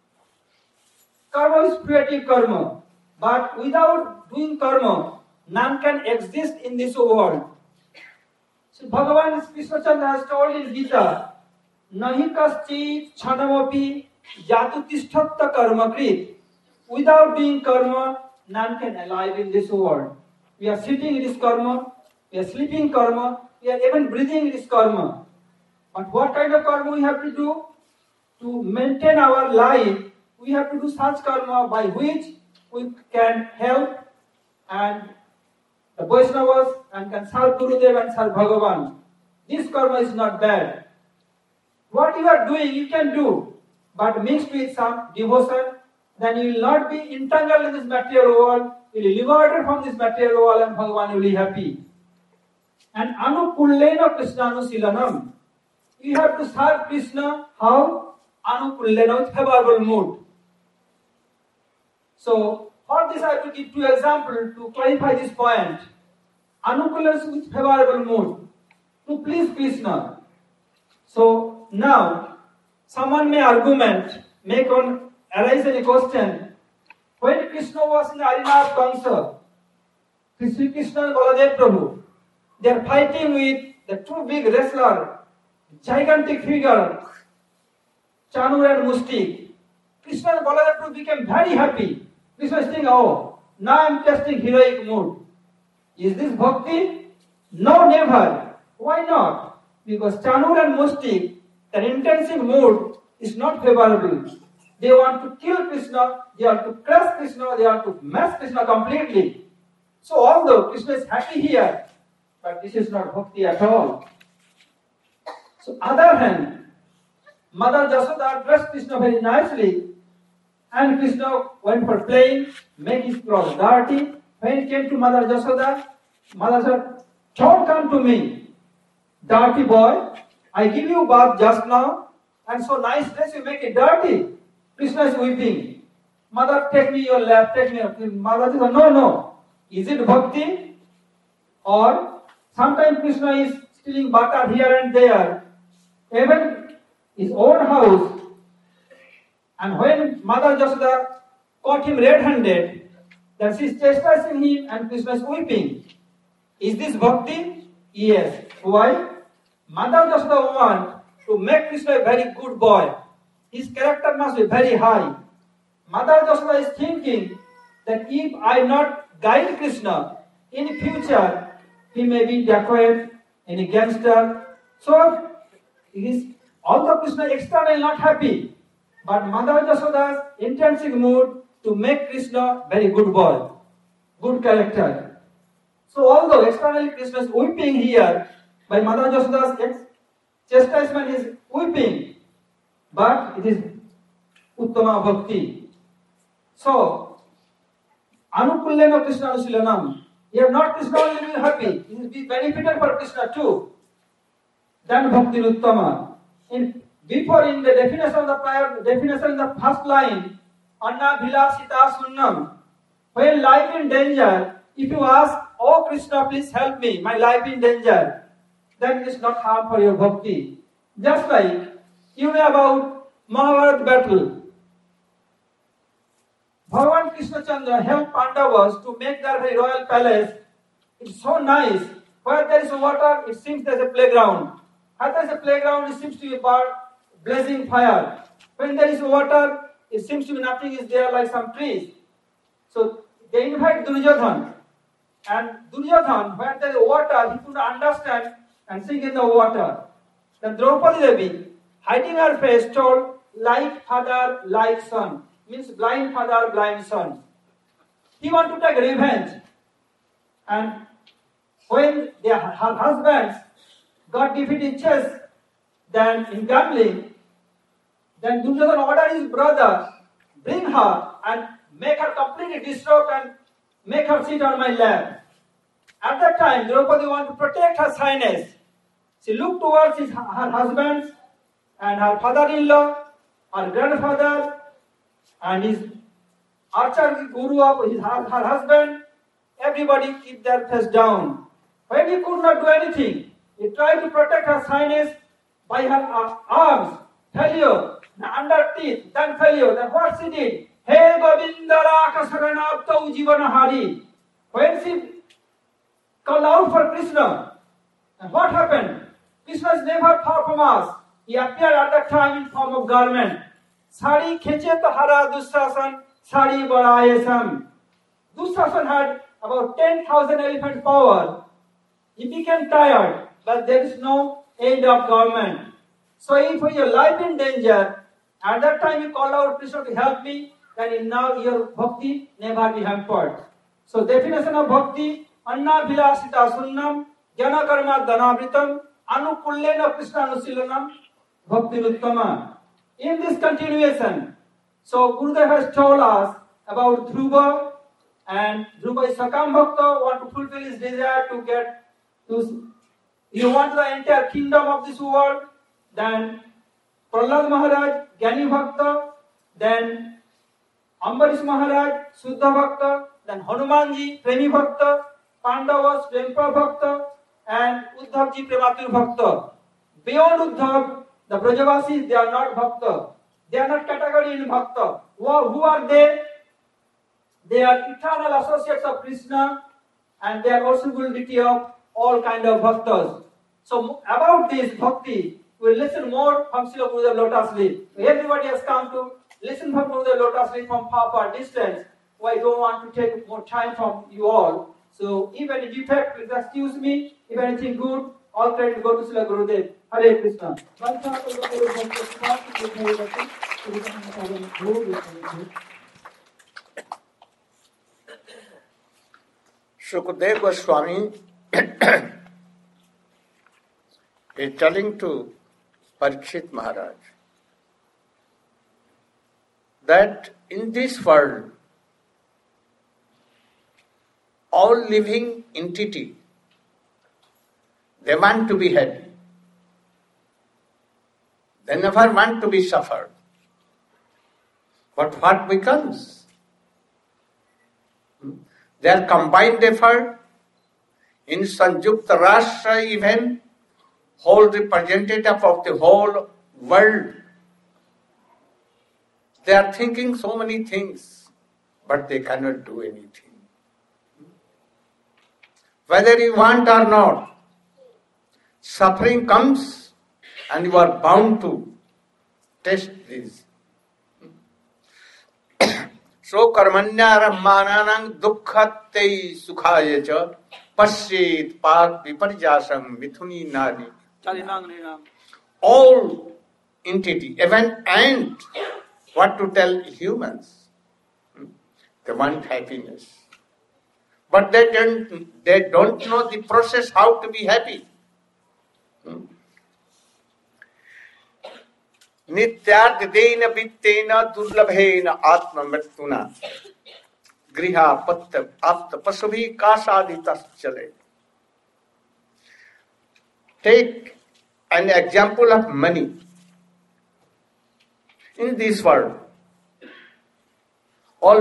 Karma is creative karma. But without doing karma, none can exist in this world. So Bhagavan Krishna Chandra has told in Gita, Nahi kaschit chhanamopi jatu tishthatta karma krit. Without doing karma, none can alive in this world. We are sitting in this karma, we are sleeping karma, we are even breathing in this karma. But what kind of karma we have to do? To maintain our life, we have to do such karma by which we can help and the Vaishnavas and can serve Gurudev and serve Bhagavan. This karma is not bad. What you are doing, you can do, but mixed with some devotion, then you will not be entangled in this material world, you will be liberated from this material world and Bhagavan will be happy. And Anukullena Krishna Anusilanam. You have to serve Krishna, how? Anukullena, with favorable mood. So, for this I will give 2 examples to clarify this point. Anukullena with favorable mood, to please Krishna. So, now, Someone may arise any question. When Krishna was in the arena of Kamsa, Sri Krishna and Baladev Prabhu, they are fighting with the two big wrestlers, gigantic figure, Chanur and Mustik. Krishna and Baladev Prabhu became very happy. Krishna is thinking, oh, now I am testing heroic mood. Is this bhakti? No, never. Why not? Because Chanur and Mustik, their intensive mood is not favorable. They want to kill Krishna, they want to crush Krishna, they want to mass Krishna completely. So although Krishna is happy here, but this is not bhakti at all. So other hand, Mother Jasoda dressed Krishna very nicely, and Krishna went for playing, make his clothes dirty. When he came to Mother Jasoda, Mother said, "Don't come to me, dirty boy. I give you bath just now, and so nice dress you make it dirty." Krishna is weeping. Mother, take me your lap, take me. Mother says, no. Is it bhakti? Or sometimes Krishna is stealing butter here and there, even his own house. And when Mother Jasoda caught him red-handed, then she is chastising him and Krishna is weeping. Is this bhakti? Yes. Why? Mother Jasoda wants to make Krishna a very good boy. His character must be very high. Mother Jasoda is thinking that if I not guide Krishna, in future he may be dacoit, any gangster. So although Krishna externally not happy, but Mother Jasoda's intensive mood to make Krishna very good boy, good character. So although externally Krishna is weeping here, by Mother Jasoda's chastisement is weeping, but it is Uttama Bhakti. So, Anukullena Krishna Anusilanam. Here not Krishna only will be happy, it will be beneficial for Krishna too. Then Bhakti Uttama. Before in the definition of the prayer, definition in the first line, Anna Bhilasita Sunnam. When life in danger, if you ask, "Oh Krishna, please help me, my life in danger," then it is not harm for your bhakti. Just like you know about Mahabharata battle. Bhagavan Krishna Chandra helped Pandavas to make their very royal palace. It's so nice. Where there is water, it seems there is a playground. Where there is a playground, it seems to be blazing fire. When there is water, it seems to be nothing is there like some trees. So they invite Duryodhana. And Duryodhana, where there is water, he could understand and sink in the water. Then Draupadi Devi, hiding her face, told, "Like father, like son." Means blind father, blind son. He wanted to take revenge. And when her husbands got defeated in chess, then in gambling, then Duryodhana ordered his brother, "Bring her and make her completely disrupt and make her sit on my lap." At that time, Draupadi wanted to protect her shyness. She looked towards her husbands and her father-in-law, her grandfather, and his archer guru of her husband. Everybody keep their face down. When he could not do anything, he tried to protect her shyness by her arms. Failure. Under teeth, then failure. Then what she did? "Hey Govindara Saranaptau Jivanahari." When she called out for Krishna, and what happened? Krishna is never far from us. He appeared at that time in form of garment. Sari kheche tahara Dushasan, sari badayesam. Dushasan had about 10,000 elephant power. He became tired, but there is no aid of government. So if your life in danger, at that time you call out Krishna to help me, then now your bhakti never be hampered. So definition of bhakti, Anna Bhilasita Sunnam, Jana Karma Dhanavritam, Anukullena Krishna Anusilanam, Bhakti Uttama. In this continuation, so Gurudev has told us about Dhruva, and Dhruva is Sakam Bhakta, want to fulfill his desire to get to, you want the entire kingdom of this world. Then Prahlad Maharaj, Gyani Bhakta, then Ambarish Maharaj, Suddha Bhakta, then Hanumanji, Premi Bhakta, Pandavas, Prempa Bhakta, and Uddhavji, Prematur Bhakta. Beyond Uddhav, The Brajavasis, they are not Bhakta. They are not category in Bhakta. Who are they? They are eternal associates of Krishna, and they are possibility of all kind of bhaktas. So about this bhakti, we listen more from Srila Gurudev Lotus Leaf. Everybody has come to listen from Gurudev Lotus Leaf from far distance. I don't want to take more time from you all. So if any defect, please excuse me. If anything good, all credit go to Srila Gurudev. Hare Krishna. Shukadeva Goswami is telling to Parikshit Maharaj that in this world, all living entity, they want to be happy. They never want to be suffered. But what becomes? Their combined effort in Sanjukta Rashtra event, whole representative of the whole world, they are thinking so many things, but they cannot do anything. Whether you want or not, suffering comes and you are bound to test this. So karmanyarahmananang dukkhatte sukhayacha pasyet pak viparjasam mithuni nari. All entity, even ant, what to tell humans? They want happiness. But they don't know the process how to be happy. Nityardena vittena durlabhena atma mrittuna griha patta apta pasubhi kasaditas chale. Take an example of money. In this world, all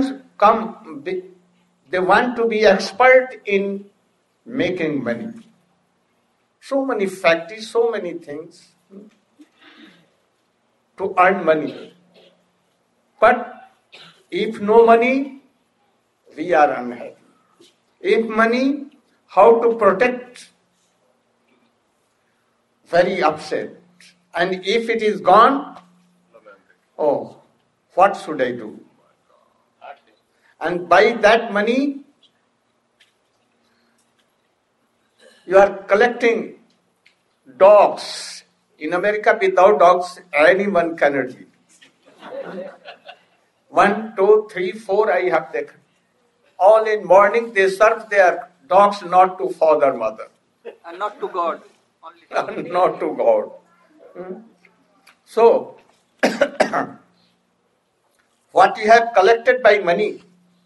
they want to be expert in making money. So many factories, so many things to earn money. But if no money, we are unhappy. If money, how to protect? Very upset. And if it is gone, oh, what should I do? And by that money, you are collecting dogs. In America, without dogs, anyone cannot live. 1, 2, 3, 4, I have taken. All in morning, they serve their dogs not to father, mother. And not to God. Only not to God. So, what you have collected by money,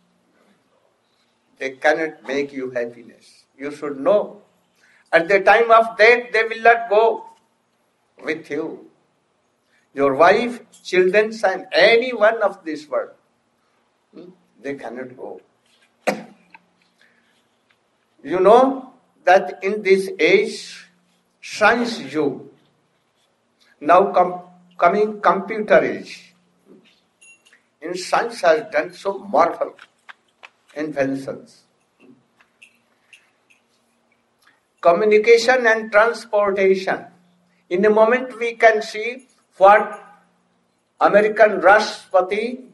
they cannot make you happiness. You should know. At the time of death, they will not go with you. Your wife, children, and any one of this world, they cannot go. You know that in this age, science you, now coming computer age, in science has done so marvelous inventions. Communication and transportation. In a moment we can see what American Rashtrapati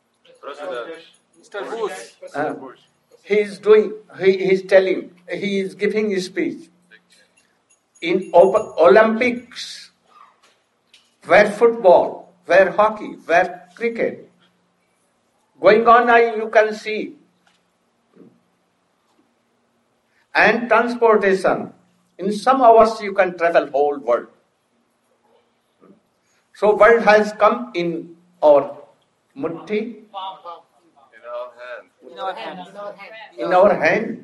Mr. Bush. He is doing, he is telling, he is giving a speech. In Olympics, where football, where hockey, where cricket, going on you can see. And transportation, in some hours you can travel whole world. So world has come in our mutti, in our hand.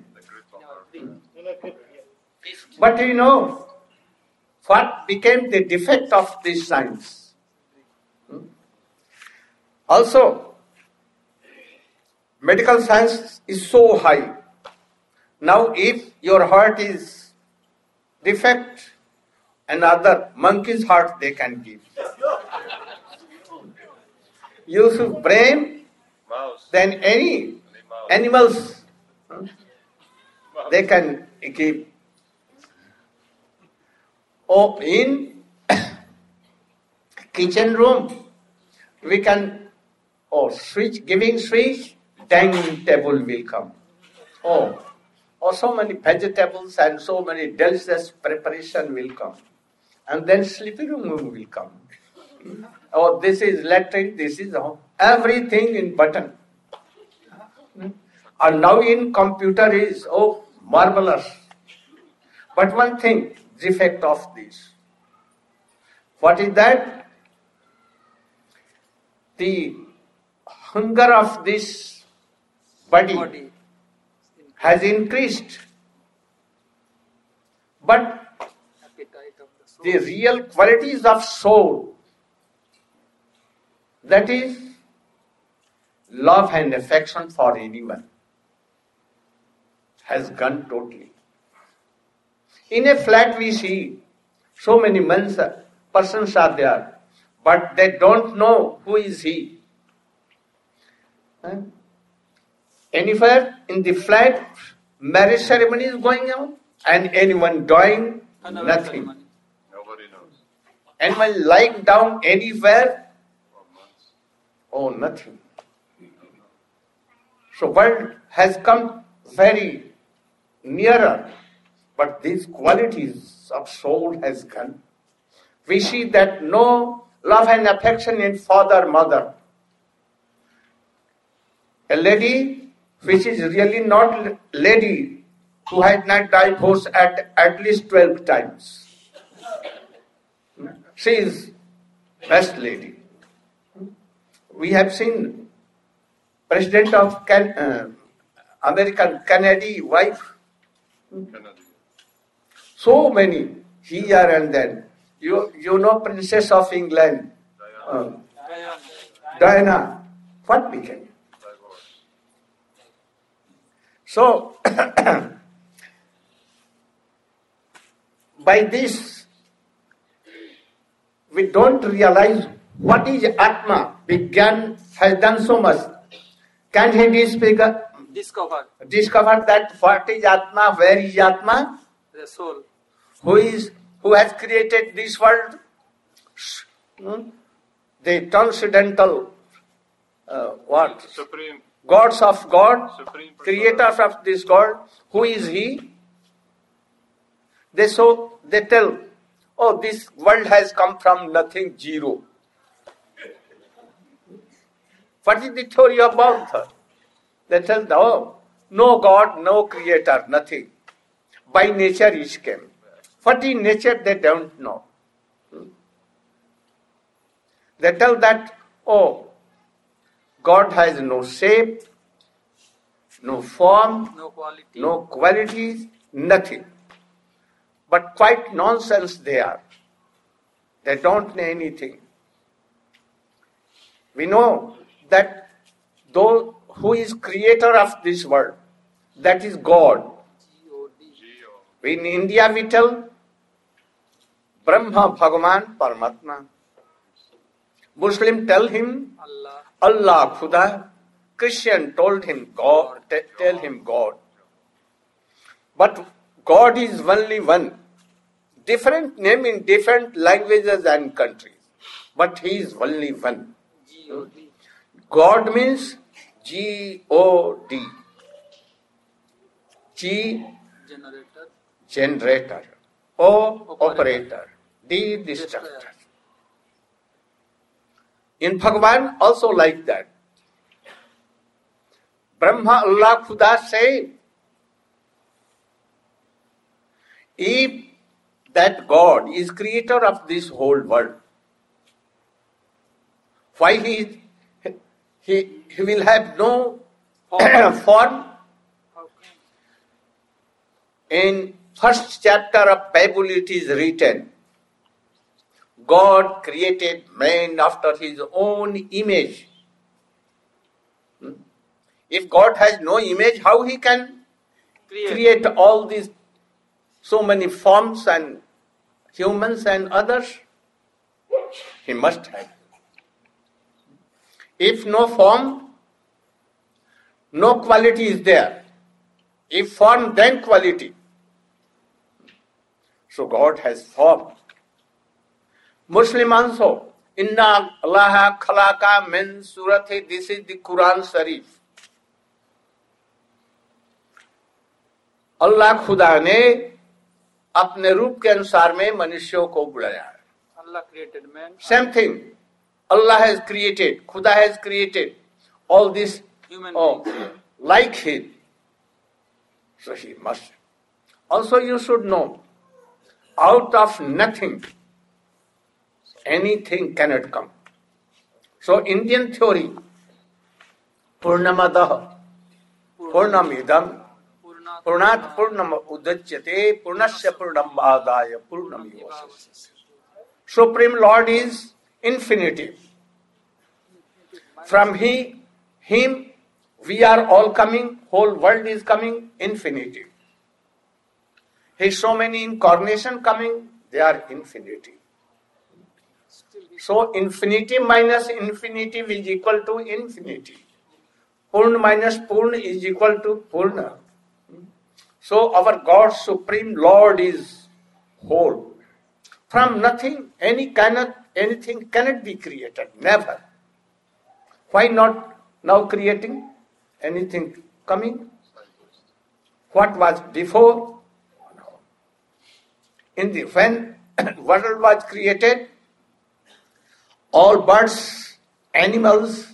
But you know, what became the defect of this science? Also, medical science is so high. Now if your heart is defect another monkey's heart they can give. Use of brain, then any animals they can give. Or in kitchen room, we can, giving switch, dining table will come. Or so many vegetables and so many delicious preparation will come. And then sleeping room will come. This is electric, this is everything in button. And now in computer is, marvelous. But one thing, defect of this. What is that? The hunger of this body has increased. But the real qualities of soul, that is love and affection for anyone, has gone totally. In a flat we see so many persons are there, but they don't know who is he. Anywhere in the flat, marriage ceremony is going on, and anyone doing nothing. Nobody knows. Anyone lying down anywhere? Nothing. So world has come very nearer, but these qualities of soul has gone. We see that no love and affection in father, mother. A lady which is really not lady, who had not divorced at least 12 times. She is best lady. We have seen President of American Kennedy wife. So many here and then. You know Princess of England, Diana. What became? So, by this, we don't realize what is Atma. Vigyan has done so much. Can he discover that what is Atma, where is Atma? The soul. Who has created this world? The transcendental Supreme. Gods of God, Supreme creators of this God. Who is he? They tell, this world has come from nothing, zero. What is the theory about her? They tell, no God, no creator, nothing. By nature each came. What is nature, they don't know. They tell that, God has no shape, no form, no qualities, nothing. But quite nonsense they are. They don't know anything. We know that those who is creator of this world, that is God. In India we tell Brahma, Bhagavan, Paramatma. Muslim tell him Allah, Khuda. Christian told him God, tell him God. But God is only one. Different name in different languages and countries. But He is only one. God means G-O-D. G, generator. O, operator. D, destructor. In Bhagavan also like that. Brahma, Allah, Khuda say, if that God is creator of this whole world, why he will have no form? In first chapter of Bible it is written, God created man after His own image. If God has no image, how He can create all these so many forms and humans and others? He must have. If no form, no quality is there. If form, then quality. So God has form. Muslim also, Inna Allah khalaqa min surati, this is the Quran Sharif. अल्लाह खुदा ने अपने रूप के अनुसार में मनुष्यों को बुलाया है. Allah created man. Same thing. Allah has created, Khuda has created all these Human like him. So he must. Also you should know, out of nothing, anything cannot come. So Indian theory, Purnamadah, Purnamidam, Purnat Purnam Udachyate, Purnasya Purnam Adaya, Purnam Yosas. Supreme Lord is infinity. From Him we are all coming, whole world is coming, infinity. His so many incarnation coming, they are infinity. So infinity minus infinity is equal to infinity. Purna minus Purna is equal to Purna. So our God, Supreme Lord is whole. From nothing, anything cannot be created. Never. Why not now creating? Anything coming? What was before? When world was created, all birds, animals,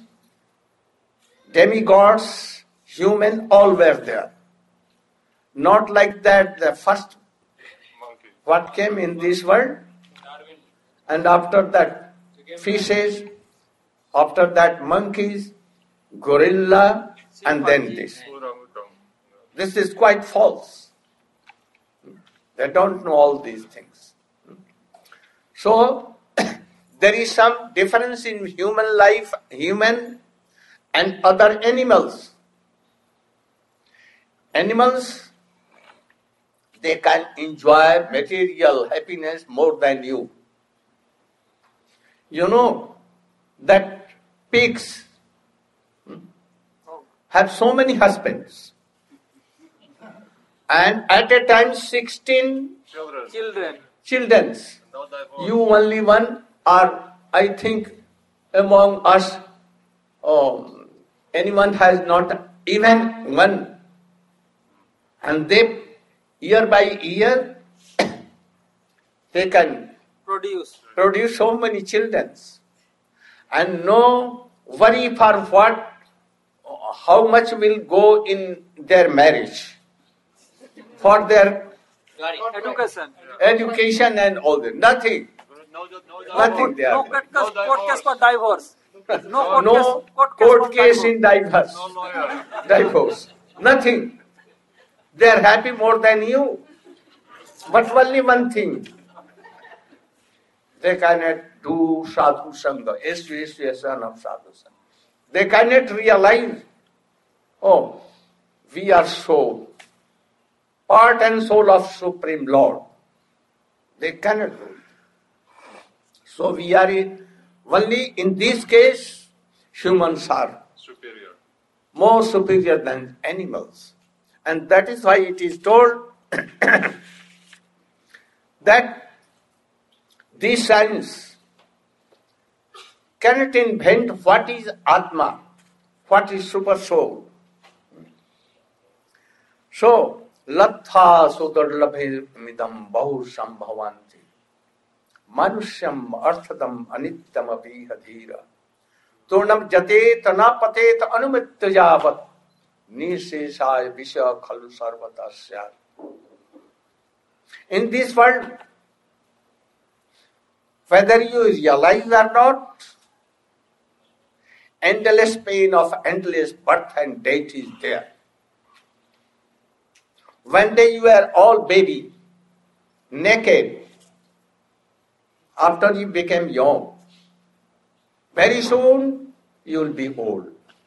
demigods, human, all were there. Not like that the first what came in this world, and after that fishes, after that monkeys, gorilla, and then this. This is quite false. They don't know all these things. So, there is some difference in human life, human and other animals. Animals, they can enjoy material happiness more than you. You know that pigs have so many husbands, and at a time 16 children. You only one, or I think among us anyone has not even one. And they, year by year, they can produce so many children. And no worry for what, how much will go in their marriage, for their education and all that. Nothing. Nothing there. No court case for divorce. No court case in divorce. Divorce. Nothing. They are happy more than you. But only one thing. They cannot do sadhu sangha, association of sadhu sangha. They cannot realize, oh, we are soul, part and soul of Supreme Lord. They cannot do it. So we are only in this case, humans are more superior than animals. And that is why it is told that this science cannot invent what is Atma, what is super soul. So, Latha Sudarlabhe Midam Bahu Sambhavanti Manusyam Arthadam Anityam Abhihadhira Turnam Jate Tanapate Anumityavat Nishesaya Visha Khalu Sarvatasya. In this world, whether you realize or not, endless pain of endless birth and death is there. One day you are all baby, naked, after you became young. Very soon you will be old.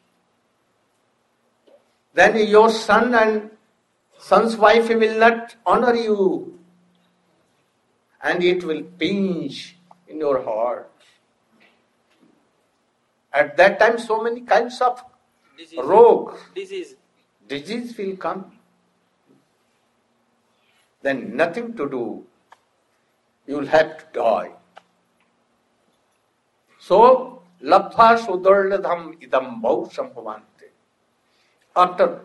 Then your son and son's wife will not honor you. and it will pinch in your heart. At that time, so many kinds of disease will come. Then nothing to do. You will have to die. So, labdha sudarladham idam bhau sambhavante. After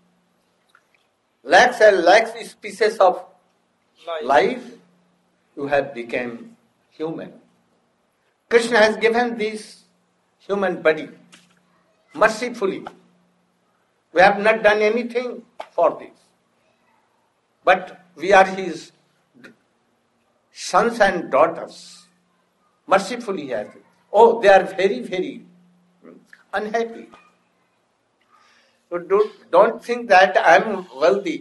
lakhs and lakhs species of life, you have become human. Krishna has given this human body mercifully. We have not done anything for this. But we are his sons and daughters. Mercifully he has it. Oh, they are very, very unhappy. So don't think that I am wealthy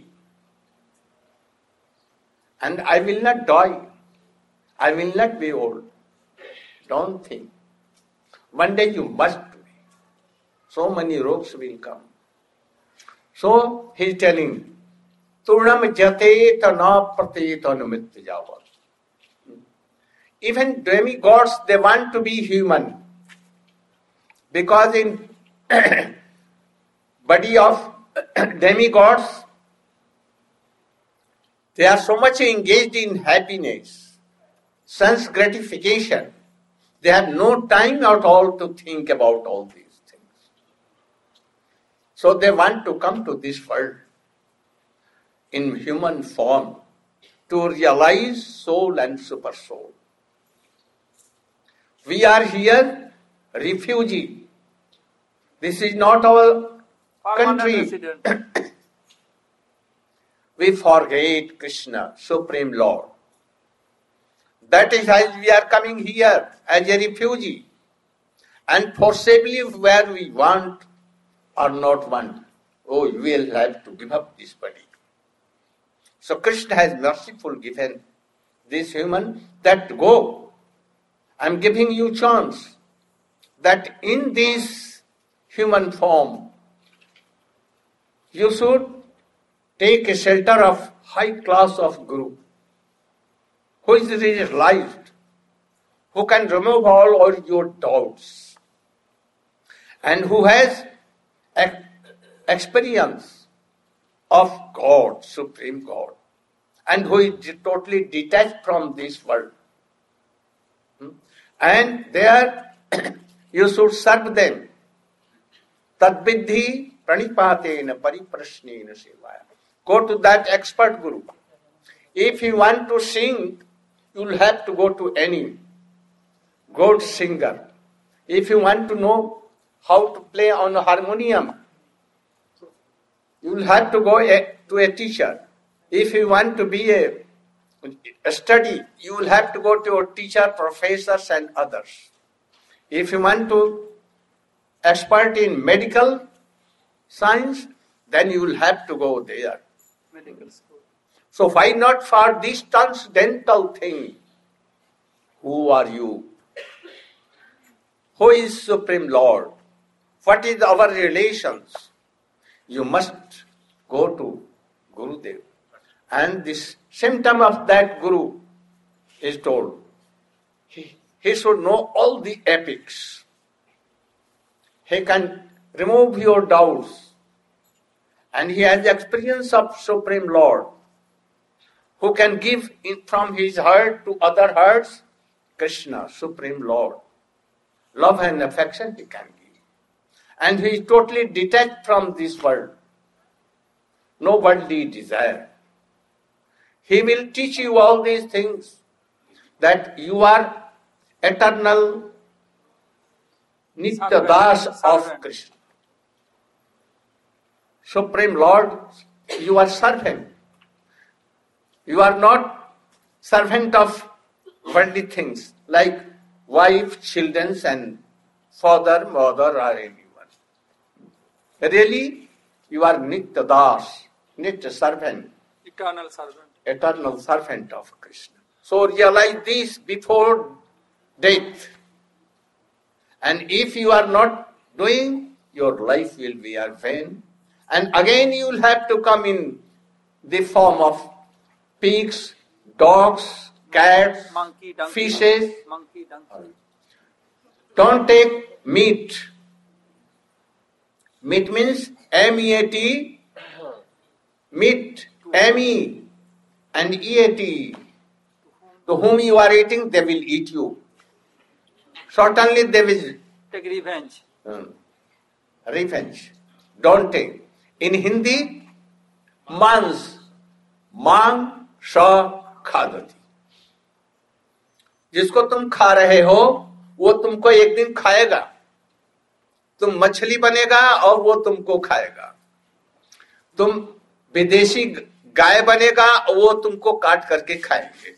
and I will not die. I will not be old. Don't think. One day you must be. So many rogues will come. So he is telling, Turnam jate tana pratit anumitya javat. Even demigods, they want to be human. Because in body of demigods, they are so much engaged in happiness, sense gratification. They have no time at all to think about all these things. So they want to come to this world in human form to realize soul and super soul. We are here, refugee. This is not our country. We forget Krishna, Supreme Lord. That is why we are coming here as a refugee. And forcibly where we want or not want, oh, you will have to give up this body. So Krishna has mercifully given this human that go. I am giving you chance that in this human form, you should take a shelter of high class of Guru, who is realized, who can remove all your doubts, and who has experience of God, Supreme God, and who is totally detached from this world. And there you should serve them. Tadviddhi pranipatena pariprashnena sevaya. Go to that expert guru. If you want to sing, you will have to go to any good singer. If you want to know how to play on a harmonium, you will have to go to a teacher. If you want to be a study, you will have to go to your teacher, professors and others. If you want to expert in medical science, then you will have to go there. Medical school. So why not for this transcendental thing? Who are you? Who is Supreme Lord? What is our relations? You must go to Gurudev. And this symptom of that Guru is told. He should know all the epics. He can remove your doubts. And he has experience of Supreme Lord, who can give from his heart to other hearts Krishna, Supreme Lord. Love and affection he can give. And he is totally detached from this world. No worldly desire. He will teach you all these things, that you are eternal Nitya Das of Krishna. Supreme Lord, you are servant. You are not servant of worldly things like wife, children and father, mother or anyone. Really, you are Nitya Das, Nitya servant. Eternal servant of Krishna. So realize this before death. And if you are not doing, your life will be a vain. And again you will have to come in the form of pigs, dogs, cats, monkey, donkey, fishes. monkey, donkey. Don't take meat. Meat means M-E-A-T. Meat, M-E and E-A-T. To whom you are eating, they will eat you. Certainly they will Take revenge. Revenge. Don't take. In Hindi, mans, mang sa khadati. जिसको तुम खा रहे हो वो तुमको एक दिन खाएगा. तुम मछली बनेगा और वो तुमको खाएगा. तुम विदेशी गाय बनेगा और वो तुमको काट करके खाएंगे.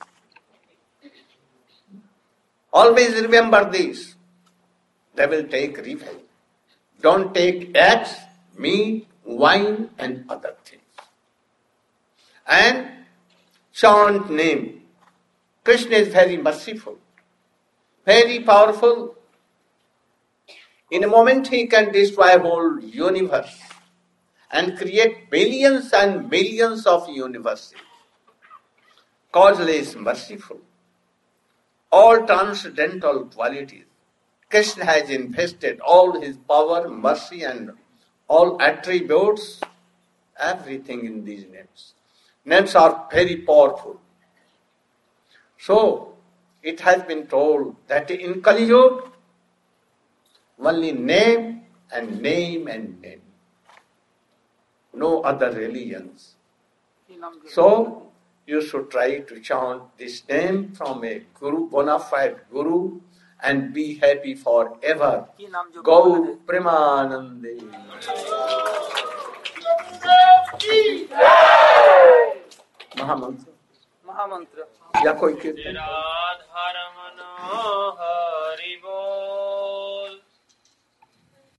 Always remember this. They will take revenge. Don't take eggs, meat, wine and other things. And chant name. Krishna is very merciful, very powerful. In a moment he can destroy whole universe and create billions and millions of universes. Causally is merciful. All transcendental qualities. Krishna has invested all his power, mercy and all attributes, everything in these names. Names are very powerful. So, it has been told that in Kali Yuga, only name and name and name. No other religions. So, you should try to chant this name from a guru, bona fide guru, and be happy forever. Gau Premanande. Mahamantra. Mahamantra. या कोई कीर्तन.